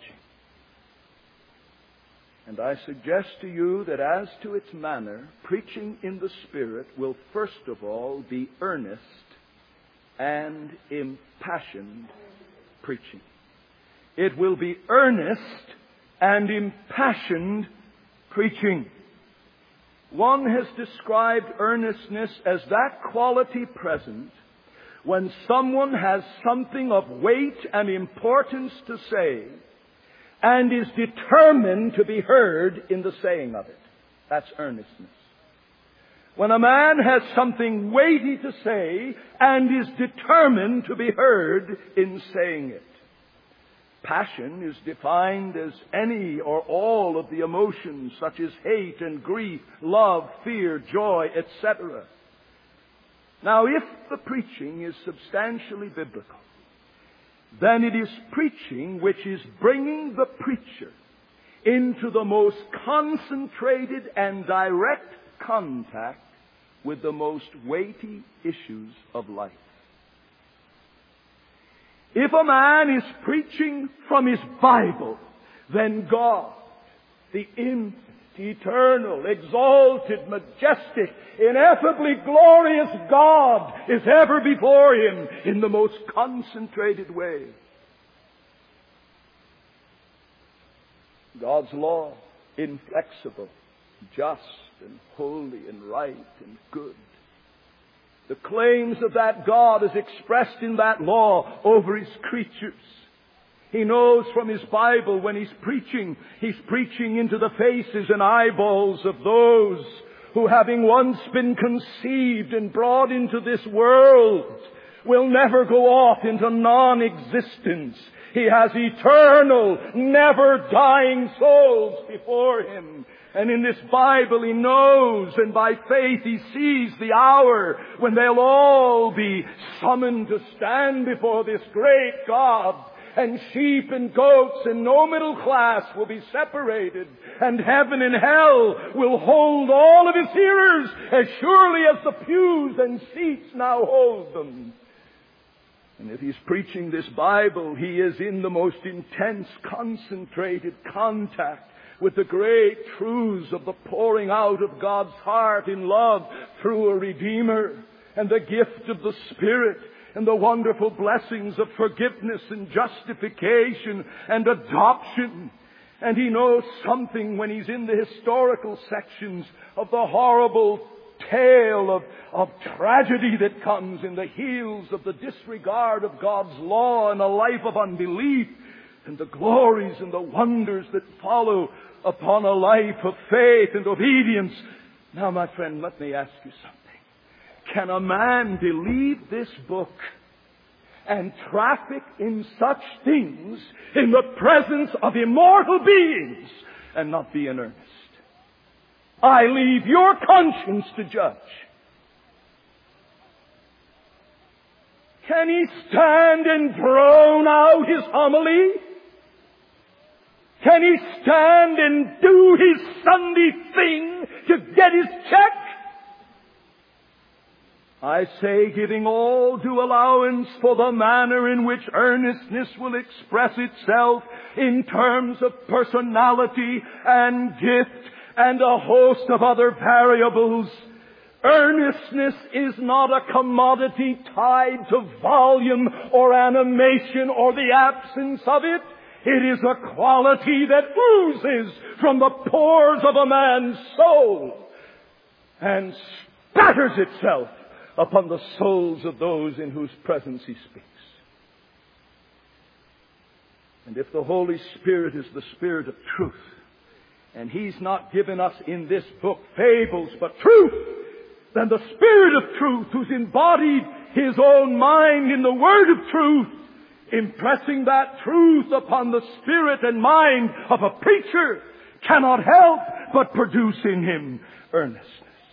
And I suggest to you that as to its manner, preaching in the Spirit will first of all be earnest and impassioned preaching. It will be earnest and impassioned preaching. One has described earnestness as that quality present when someone has something of weight and importance to say and is determined to be heard in the saying of it. That's earnestness. When a man has something weighty to say and is determined to be heard in saying it. Passion is defined as any or all of the emotions such as hate and grief, love, fear, joy, et cetera. Now, if the preaching is substantially biblical, then it is preaching which is bringing the preacher into the most concentrated and direct contact with the most weighty issues of life. If a man is preaching from his Bible, then God, the infinite, eternal, exalted, majestic, ineffably glorious God is ever before him in the most concentrated way. God's law, inflexible, just and holy and right and good. The claims of that God is expressed in that law over His creatures. He knows from His Bible when He's preaching, He's preaching into the faces and eyeballs of those who, having once been conceived and brought into this world, will never go off into non-existence. He has eternal, never-dying souls before Him. And in this Bible He knows, and by faith He sees the hour when they'll all be summoned to stand before this great God. And sheep and goats and no middle class will be separated. And heaven and hell will hold all of His hearers as surely as the pews and seats now hold them. And if He's preaching this Bible, He is in the most intense, concentrated contact with the great truths of the pouring out of God's heart in love through a Redeemer, and the gift of the Spirit, and the wonderful blessings of forgiveness and justification and adoption. And he knows something when he's in the historical sections of the horrible tale of, of tragedy that comes in the heels of the disregard of God's law and a life of unbelief, and the glories and the wonders that follow upon a life of faith and obedience. Now, my friend, let me ask you something. Can a man believe this book and traffic in such things in the presence of immortal beings and not be in earnest? I leave your conscience to judge. Can he stand and drone out his homily? Can he stand and do his Sunday thing to get his check? I say, giving all due allowance for the manner in which earnestness will express itself in terms of personality and gift and a host of other variables, earnestness is not a commodity tied to volume or animation or the absence of it. It is a quality that oozes from the pores of a man's soul and spatters itself upon the souls of those in whose presence he speaks. And if the Holy Spirit is the Spirit of truth, and He's not given us in this book fables but truth, then the Spirit of truth, who's embodied His own mind in the Word of truth, impressing that truth upon the spirit and mind of a preacher, cannot help but produce in him earnestness.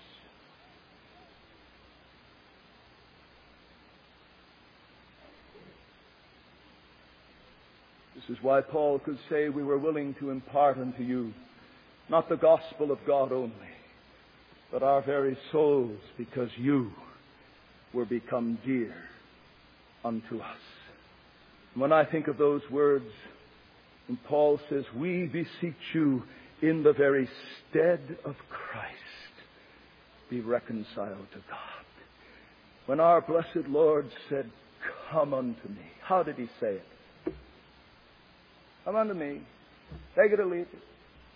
This is why Paul could say, we were willing to impart unto you not the gospel of God only, but our very souls, because you were become dear unto us. When I think of those words, and Paul says, we beseech you in the very stead of Christ, be reconciled to God. When our blessed Lord said, come unto me, how did He say it? Come unto me, take it or leave it.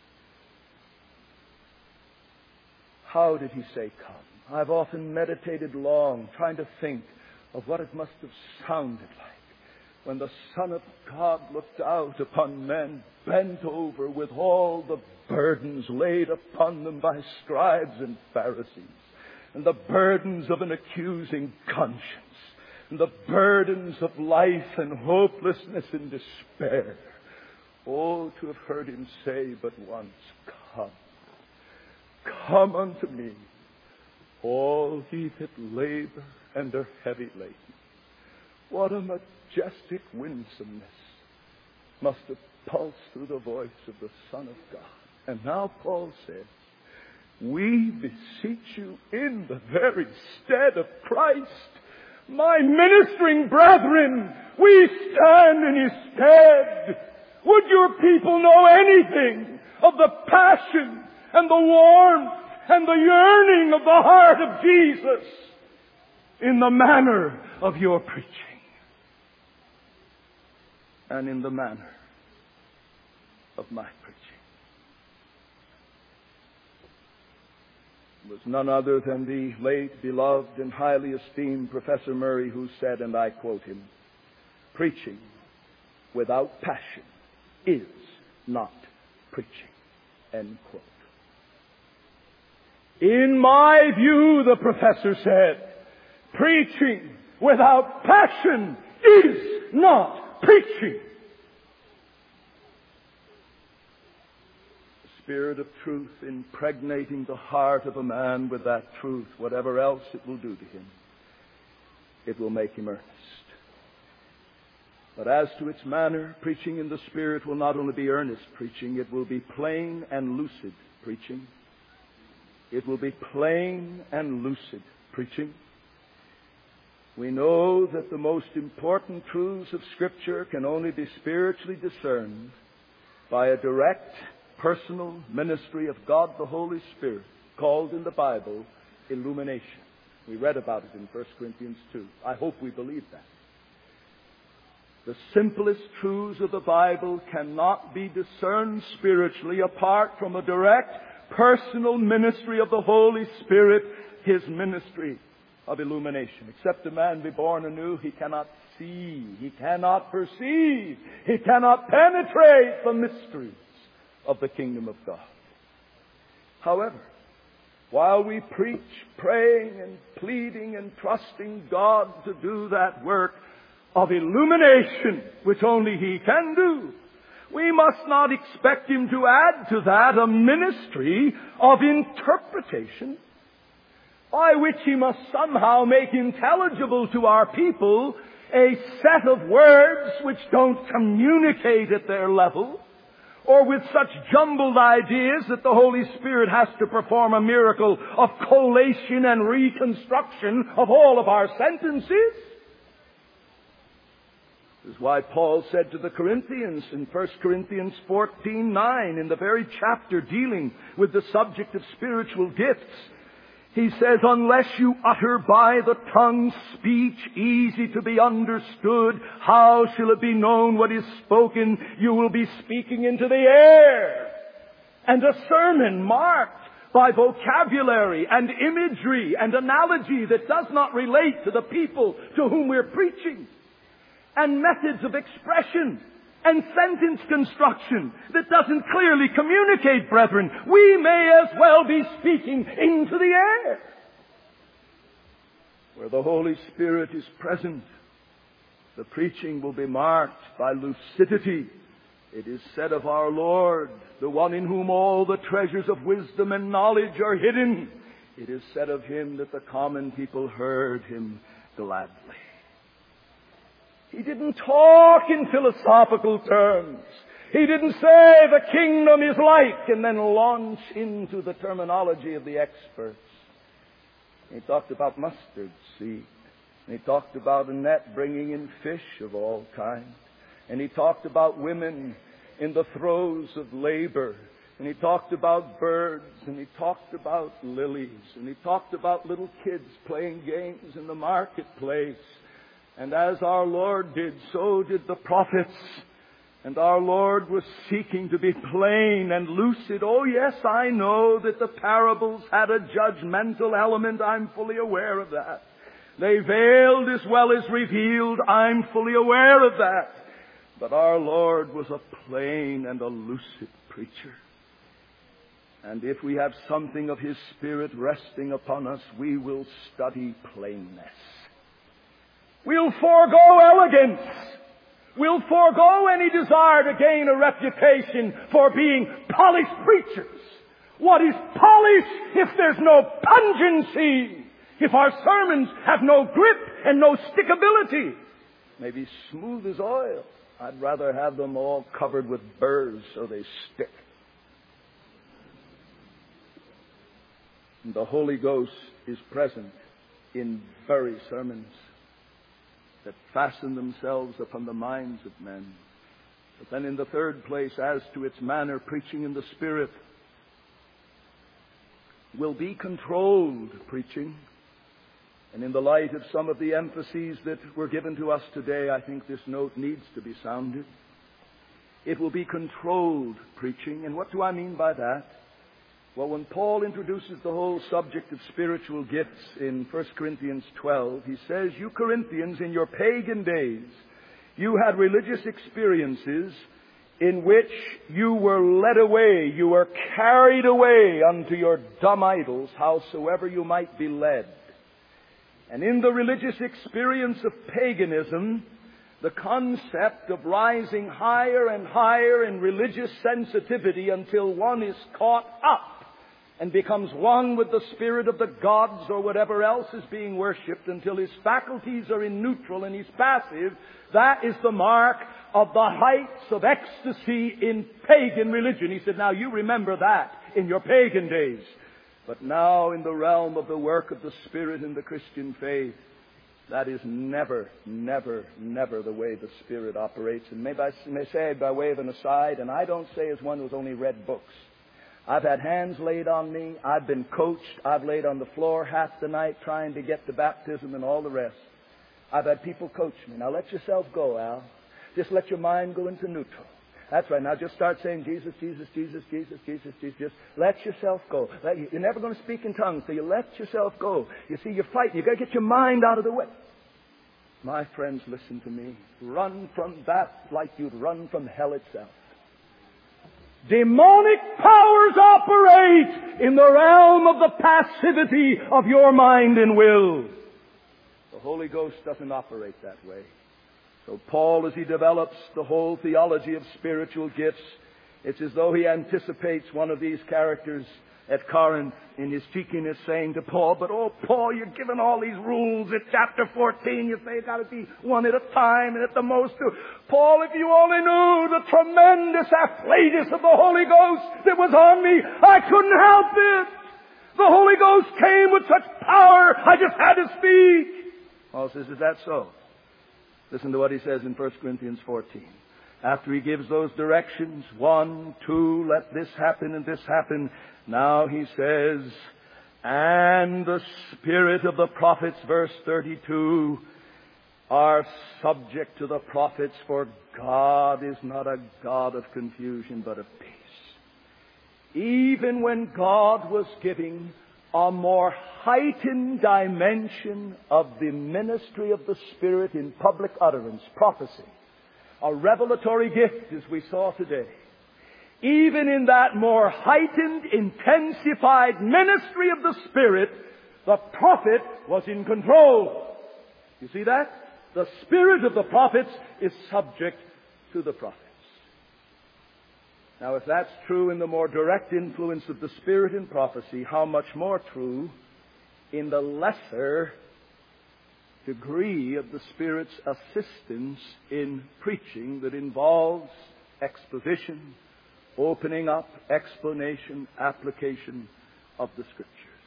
How did He say come? I've often meditated long, trying to think of what it must have sounded like when the Son of God looked out upon men bent over with all the burdens laid upon them by scribes and Pharisees, and the burdens of an accusing conscience, and the burdens of life and hopelessness and despair. Oh, to have heard Him say but once, come, come unto me, all ye that labor and are heavy laden. What a majestic winsomeness must have pulsed through the voice of the Son of God. And now Paul says, we beseech you in the very stead of Christ, my ministering brethren, we stand in His stead. Would your people know anything of the passion and the warmth and the yearning of the heart of Jesus in the manner of your preaching and in the manner of my preaching? It was none other than the late, beloved, and highly esteemed Professor Murray who said, and I quote him, preaching without passion is not preaching. End quote. In my view, the professor said, preaching without passion is not preaching. The Spirit of truth impregnating the heart of a man with that truth, whatever else it will do to him, it will make him earnest. But as to its manner, preaching in the Spirit will not only be earnest preaching, it will be plain and lucid preaching. It will be plain and lucid preaching. We know that the most important truths of Scripture can only be spiritually discerned by a direct, personal ministry of God the Holy Spirit, called in the Bible illumination. We read about it in First Corinthians two. I hope we believe that. The simplest truths of the Bible cannot be discerned spiritually apart from a direct, personal ministry of the Holy Spirit, His ministry of illumination. Except a man be born anew, he cannot see, he cannot perceive, he cannot penetrate the mysteries of the kingdom of God. However, while we preach, praying and pleading and trusting God to do that work of illumination, which only He can do, We must not expect him to add to that a ministry of interpretation, by which he must somehow make intelligible to our people a set of words which don't communicate at their level, or with such jumbled ideas that the Holy Spirit has to perform a miracle of collation and reconstruction of all of our sentences. This is why Paul said to the Corinthians in First Corinthians fourteen nine, in the very chapter dealing with the subject of spiritual gifts, he says, unless you utter by the tongue speech easy to be understood, how shall it be known what is spoken? You will be speaking into the air. And a sermon marked by vocabulary and imagery and analogy that does not relate to the people to whom we're preaching, and methods of expression and sentence construction that doesn't clearly communicate, brethren. We may as well be speaking into the air. Where the Holy Spirit is present, the preaching will be marked by lucidity. It is said of our Lord, the one in whom all the treasures of wisdom and knowledge are hidden. It is said of him that the common people heard him gladly. He didn't talk in philosophical terms. He didn't say the kingdom is like and then launch into the terminology of the experts. He talked about mustard seed. And he talked about a net bringing in fish of all kinds. And he talked about women in the throes of labor. And he talked about birds. And he talked about lilies. And he talked about little kids playing games in the marketplace. And as our Lord did, so did the prophets. And our Lord was seeking to be plain and lucid. Oh, yes, I know that the parables had a judgmental element. I'm fully aware of that. They veiled as well as revealed. I'm fully aware of that. But our Lord was a plain and a lucid preacher. And if we have something of His Spirit resting upon us, we will study plainness. We'll forego elegance. We'll forego any desire to gain a reputation for being polished preachers. What is polish if there's no pungency? If our sermons have no grip and no stickability? Maybe smooth as oil. I'd rather have them all covered with burrs so they stick. And the Holy Ghost is present in very sermons that fasten themselves upon the minds of men. But then in the third place, as to its manner, preaching in the Spirit will be controlled preaching. And in the light of some of the emphases that were given to us today, I think this note needs to be sounded. It will be controlled preaching. And what do I mean by that? Well, when Paul introduces the whole subject of spiritual gifts in First Corinthians twelve, he says, you Corinthians, in your pagan days, you had religious experiences in which you were led away, you were carried away unto your dumb idols, howsoever you might be led. And in the religious experience of paganism, the concept of rising higher and higher in religious sensitivity until one is caught up and becomes one with the spirit of the gods or whatever else is being worshipped until his faculties are in neutral and he's passive, that is the mark of the heights of ecstasy in pagan religion. He said, now you remember that in your pagan days. But now in the realm of the work of the Spirit in the Christian faith, that is never, never, never the way the Spirit operates. And may I may say by way of an aside, and I don't say as one who's only read books. I've had hands laid on me. I've been coached. I've laid on the floor half the night trying to get to baptism and all the rest. I've had people coach me. Now let yourself go, Al. Just let your mind go into neutral. That's right. Now just start saying Jesus, Jesus, Jesus, Jesus, Jesus, Jesus. Just let yourself go. Let, you're never going to speak in tongues, so you let yourself go. You see, you're fighting. You've got to get your mind out of the way. My friends, listen to me. Run from that like you'd run from hell itself. Demonic powers operate in the realm of the passivity of your mind and will. The Holy Ghost doesn't operate that way. So Paul, as he develops the whole theology of spiritual gifts, it's as though he anticipates one of these characters at Corinth in his cheekiness, saying to Paul, but oh, Paul, you're given all these rules at chapter fourteen. You say it's got to be one at a time and at the most two. Paul, if you only knew the tremendous afflatus of the Holy Ghost that was on me, I couldn't help it. The Holy Ghost came with such power, I just had to speak. Paul says, is that so? Listen to what he says in First Corinthians fourteen. After he gives those directions, one, two, let this happen and this happen, now he says, and the spirit of the prophets, verse thirty-two, are subject to the prophets, for God is not a God of confusion, but of peace. Even when God was giving a more heightened dimension of the ministry of the Spirit in public utterance, prophecy, a revelatory gift, as we saw today, even in that more heightened, intensified ministry of the Spirit, the prophet was in control. You see that? The spirit of the prophets is subject to the prophets. Now, if that's true in the more direct influence of the Spirit in prophecy, how much more true in the lesser degree of the Spirit's assistance in preaching that involves exposition, opening up, explanation, application of the Scriptures.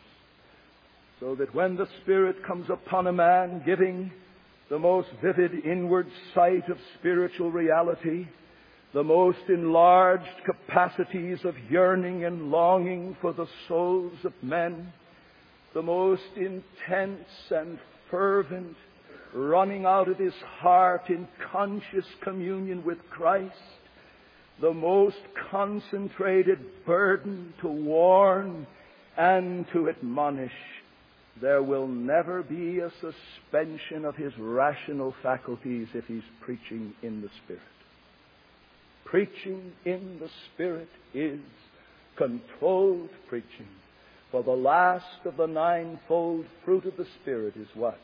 So that when the Spirit comes upon a man giving the most vivid inward sight of spiritual reality, the most enlarged capacities of yearning and longing for the souls of men, the most intense and fervent running out of his heart in conscious communion with Christ, the most concentrated burden to warn and to admonish, there will never be a suspension of his rational faculties if he's preaching in the Spirit. Preaching in the Spirit is controlled preaching. For the last of the ninefold fruit of the Spirit is what?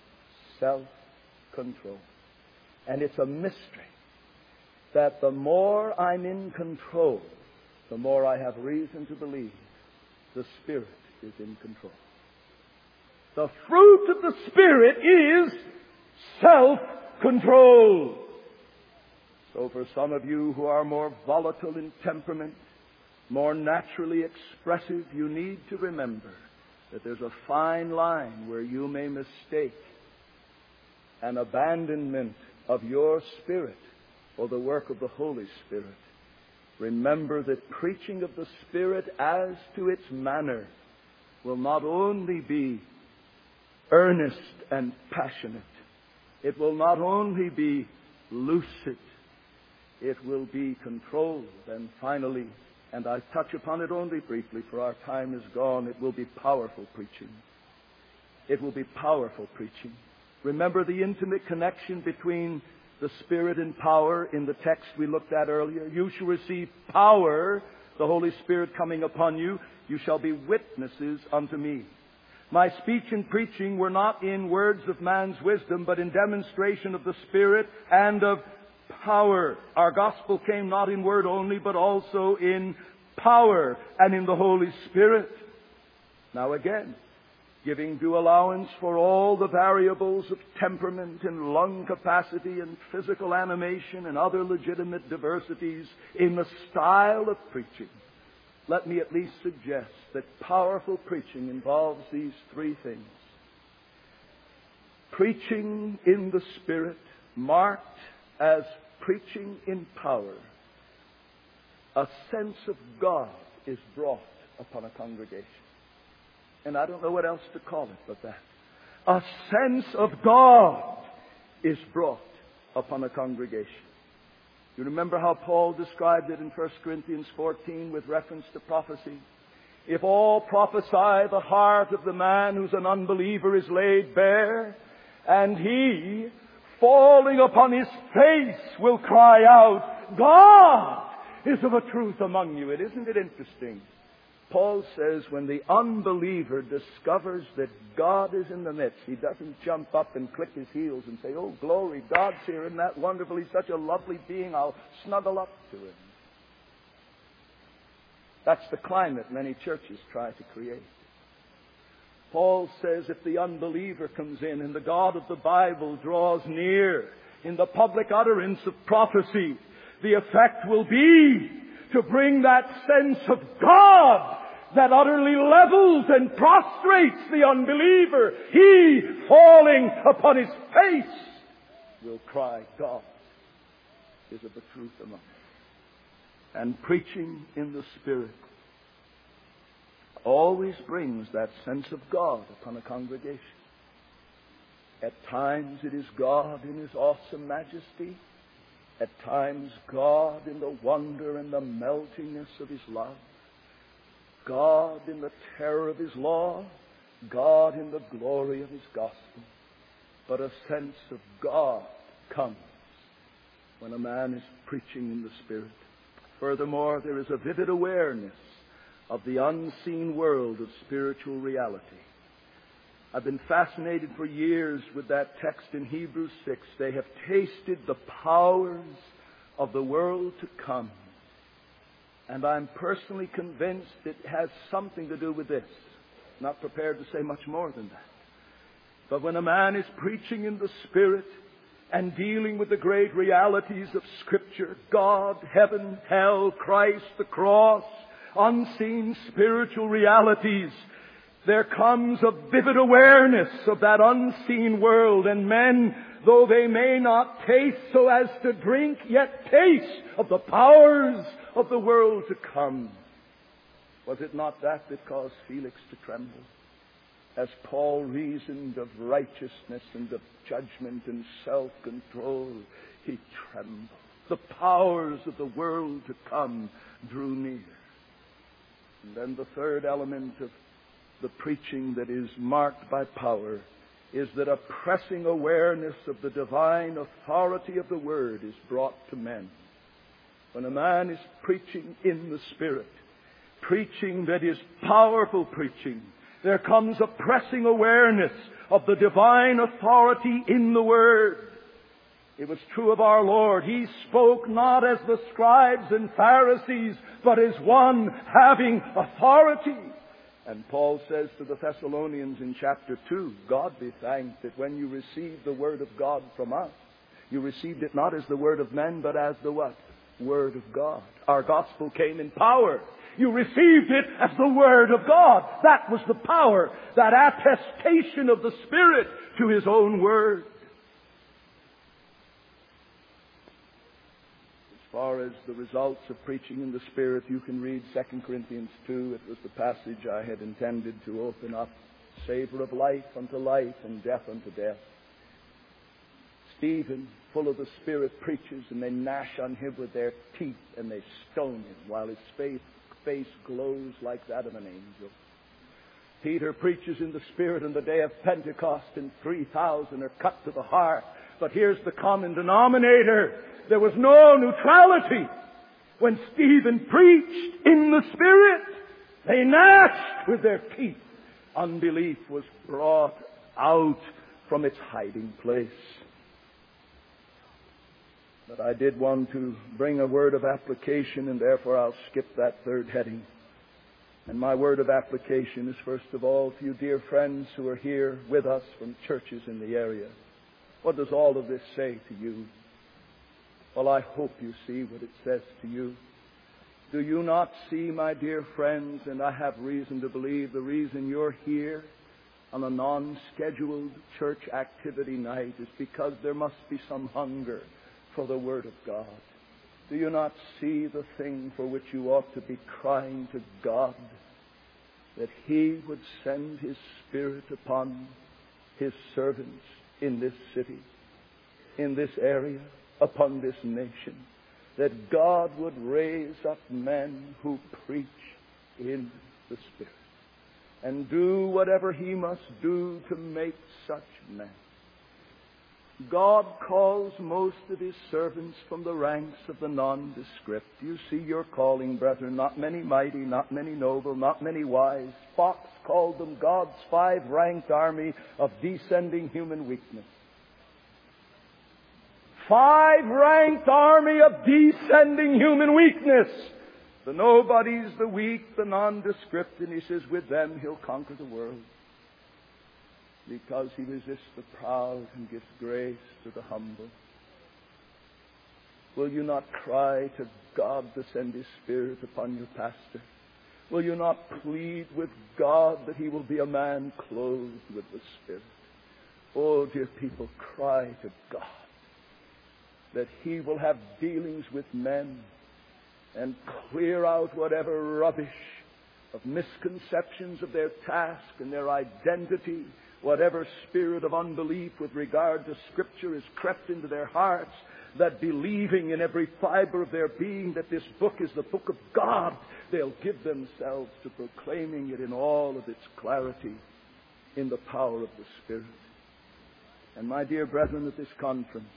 Self-control. And it's a mystery that the more I'm in control, the more I have reason to believe the Spirit is in control. The fruit of the Spirit is self-control. So for some of you who are more volatile in temperament, more naturally expressive, you need to remember that there's a fine line where you may mistake an abandonment of your spirit for the work of the Holy Spirit. Remember that preaching of the Spirit as to its manner will not only be earnest and passionate, it will not only be lucid, it will be controlled, and finally, and I touch upon it only briefly for our time is gone, it will be powerful preaching. It will be powerful preaching. Remember the intimate connection between the Spirit and power in the text we looked at earlier. You shall receive power, the Holy Spirit coming upon you. You shall be witnesses unto me. My speech and preaching were not in words of man's wisdom, but in demonstration of the Spirit and of power. Our gospel came not in word only, but also in power and in the Holy Spirit. Now again, giving due allowance for all the variables of temperament and lung capacity and physical animation and other legitimate diversities in the style of preaching, let me at least suggest that powerful preaching involves these three things. Preaching in the Spirit, marked as preaching in power. A sense of God is brought upon a congregation. And I don't know what else to call it but that. A sense of God is brought upon a congregation. You remember how Paul described it in First Corinthians fourteen with reference to prophecy? If all prophesy, the heart of the man who's an unbeliever is laid bare, and he, falling upon his face, will cry out, God is of a truth among you. It isn't it interesting Paul says when the unbeliever discovers that God is in the midst, he doesn't jump up and click his heels and say, oh, glory, God's here, isn't that wonderful? He's such a lovely being, I'll snuggle up to him. That's the climate many churches try to create. Paul says if the unbeliever comes in and the God of the Bible draws near in the public utterance of prophecy, the effect will be to bring that sense of God that utterly levels and prostrates the unbeliever. He, falling upon his face, will cry, God is of the truth among us. And preaching in the Spirit always brings that sense of God upon a congregation. At times it is God in His awesome majesty. At times God in the wonder and the meltingness of His love. God in the terror of His law. God in the glory of His gospel. But a sense of God comes when a man is preaching in the Spirit. Furthermore, there is a vivid awareness of the unseen world of spiritual reality. I've been fascinated for years with that text in Hebrews six. They have tasted the powers of the world to come. And I'm personally convinced it has something to do with this. Not prepared to say much more than that. But when a man is preaching in the Spirit and dealing with the great realities of Scripture, God, heaven, hell, Christ, the cross, unseen spiritual realities, there comes a vivid awareness of that unseen world, and men, though they may not taste so as to drink, yet taste of the powers of the world to come. Was it not that that caused Felix to tremble? As Paul reasoned of righteousness and of judgment and self-control, he trembled. The powers of the world to come drew near. And then the third element of the preaching that is marked by power is that a pressing awareness of the divine authority of the Word is brought to men. When a man is preaching in the Spirit, preaching that is powerful preaching, there comes a pressing awareness of the divine authority in the Word. It was true of our Lord. He spoke not as the scribes and Pharisees, but as one having authority. And Paul says to the Thessalonians in chapter two, God be thanked that when you received the Word of God from us, you received it not as the word of men, but as the what? Word of God. Our gospel came in power. You received it as the Word of God. That was the power, that attestation of the Spirit to His own Word. As far as the results of preaching in the Spirit, you can read Second Corinthians two. It was the passage I had intended to open up. Savor of life unto life and death unto death. Stephen, full of the Spirit, preaches, and they gnash on him with their teeth and they stone him while his face, face glows like that of an angel. Peter preaches in the Spirit on the day of Pentecost, and three thousand are cut to the heart. But here's the common denominator. There was no neutrality. When Stephen preached in the Spirit, they gnashed with their teeth. Unbelief was brought out from its hiding place. But I did want to bring a word of application, and therefore I'll skip that third heading. And my word of application is, first of all, to you dear friends who are here with us from churches in the area. What does all of this say to you? Well, I hope you see what it says to you. Do you not see, my dear friends, and I have reason to believe the reason you're here on a non-scheduled church activity night is because there must be some hunger for the Word of God. Do you not see the thing for which you ought to be crying to God? That He would send His Spirit upon His servants in this city, in this area, upon this nation. That God would raise up men who preach in the Spirit and do whatever He must do to make such men. God calls most of his servants from the ranks of the nondescript. You see your calling, brethren. Not many mighty, not many noble, not many wise. Fox called them God's five-ranked army of descending human weakness. Five-ranked army of descending human weakness. The nobodies, the weak, the nondescript. And he says, with them he'll conquer the world. Because he resists the proud and gives grace to the humble. Will you not cry to God to send his Spirit upon your pastor? Will you not plead with God that he will be a man clothed with the Spirit? Oh, dear people, cry to God that he will have dealings with men and clear out whatever rubbish of misconceptions of their task and their identity. Whatever spirit of unbelief with regard to Scripture has crept into their hearts, that believing in every fiber of their being that this book is the book of God, they'll give themselves to proclaiming it in all of its clarity in the power of the Spirit. And my dear brethren at this conference,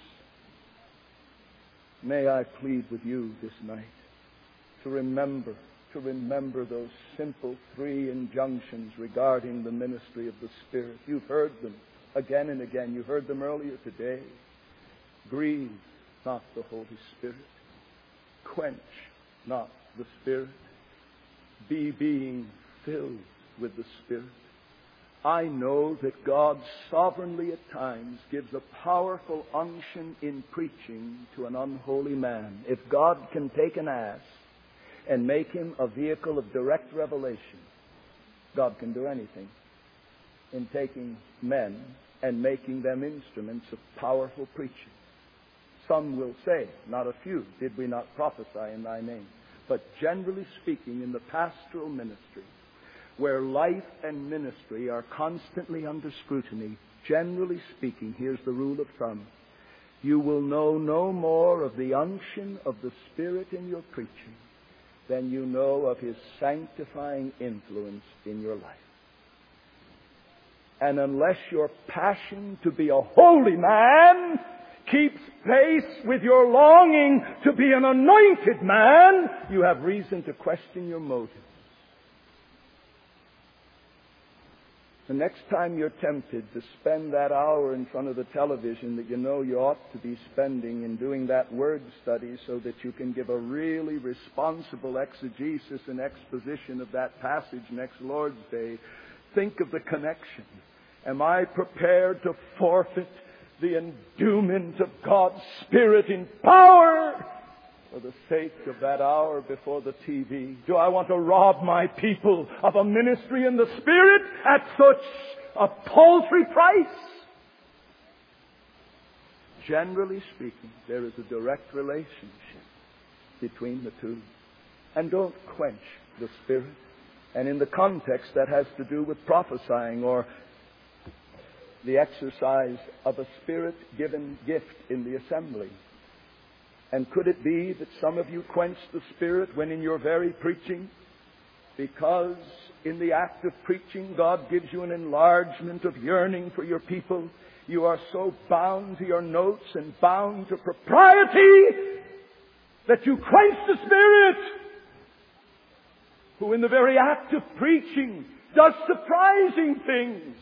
may I plead with you this night to remember to remember those simple three injunctions regarding the ministry of the Spirit. You've heard them again and again. You heard them earlier today. Grieve not the Holy Spirit. Quench not the Spirit. Be being filled with the Spirit. I know that God sovereignly at times gives a powerful unction in preaching to an unholy man. If God can take an ass and make him a vehicle of direct revelation, God can do anything in taking men and making them instruments of powerful preaching. Some will say, not a few, did we not prophesy in thy name? But generally speaking, in the pastoral ministry, where life and ministry are constantly under scrutiny, generally speaking, here's the rule of thumb: you will know no more of the unction of the Spirit in your preaching than you know of his sanctifying influence in your life. And unless your passion to be a holy man keeps pace with your longing to be an anointed man, you have reason to question your motives. The next time you're tempted to spend that hour in front of the television that you know you ought to be spending in doing that word study so that you can give a really responsible exegesis and exposition of that passage next Lord's Day, think of the connection. Am I prepared to forfeit the endowment of God's Spirit in power for the sake of that hour before the T V? Do I want to rob my people of a ministry in the Spirit at such a paltry price? Generally speaking, there is a direct relationship between the two. And don't quench the Spirit. And in the context, that has to do with prophesying or the exercise of a Spirit-given gift in the assembly. And could it be that some of you quench the Spirit when in your very preaching, because in the act of preaching God gives you an enlargement of yearning for your people, you are so bound to your notes and bound to propriety that you quench the Spirit, who in the very act of preaching does surprising things.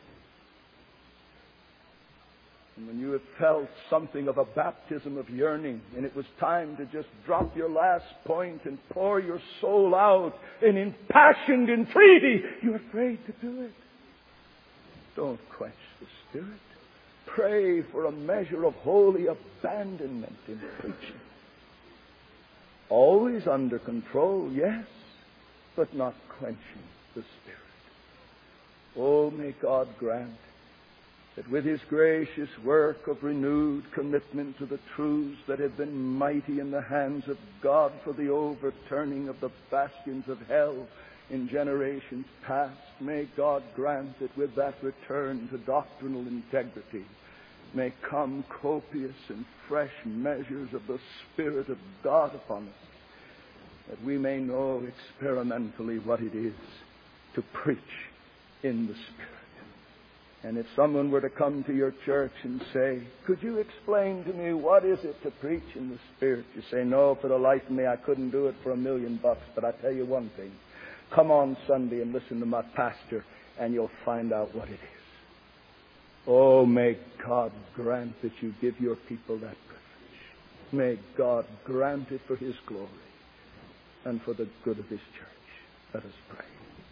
And when you have felt something of a baptism of yearning, and it was time to just drop your last point and pour your soul out in impassioned entreaty, you're afraid to do it. Don't quench the Spirit. Pray for a measure of holy abandonment in preaching. Always under control, yes, but not quenching the Spirit. Oh, may God grant that with his gracious work of renewed commitment to the truths that have been mighty in the hands of God for the overturning of the bastions of hell in generations past, may God grant that with that return to doctrinal integrity may come copious and fresh measures of the Spirit of God upon us, that we may know experimentally what it is to preach in the Spirit. And if someone were to come to your church and say, could you explain to me what is it to preach in the Spirit? You say, no, for the life of me, I couldn't do it for a million bucks. But I tell you one thing. Come on Sunday and listen to my pastor, and you'll find out what it is. Oh, may God grant that you give your people that privilege. May God grant it for His glory and for the good of His church. Let us pray.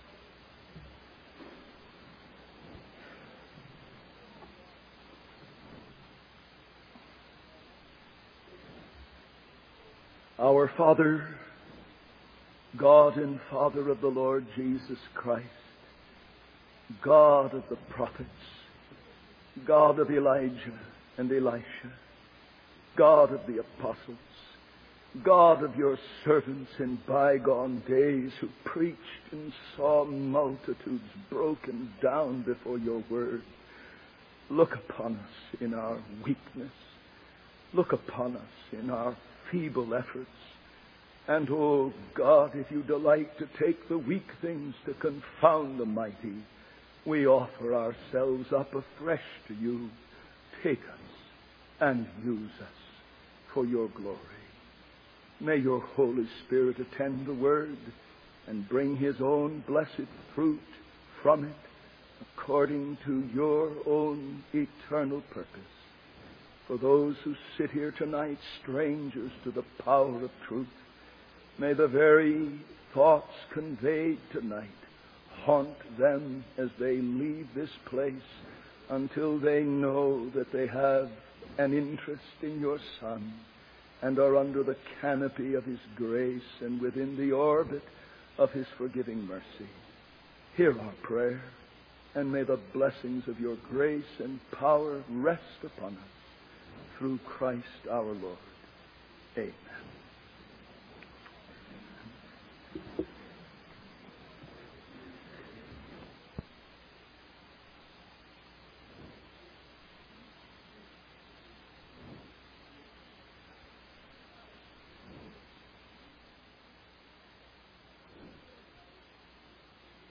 Our Father, God and Father of the Lord Jesus Christ, God of the prophets, God of Elijah and Elisha, God of the apostles, God of your servants in bygone days who preached and saw multitudes broken down before your word, look upon us in our weakness. Look upon us in our feeble efforts. And, oh God, if you delight to take the weak things to confound the mighty, we offer ourselves up afresh to you. Take us and use us for your glory. May your Holy Spirit attend the word and bring His own blessed fruit from it according to your own eternal purpose. For those who sit here tonight, strangers to the power of truth, may the very thoughts conveyed tonight haunt them as they leave this place until they know that they have an interest in your Son and are under the canopy of His grace and within the orbit of His forgiving mercy. Hear our prayer, and may the blessings of your grace and power rest upon us through Christ our Lord. Amen.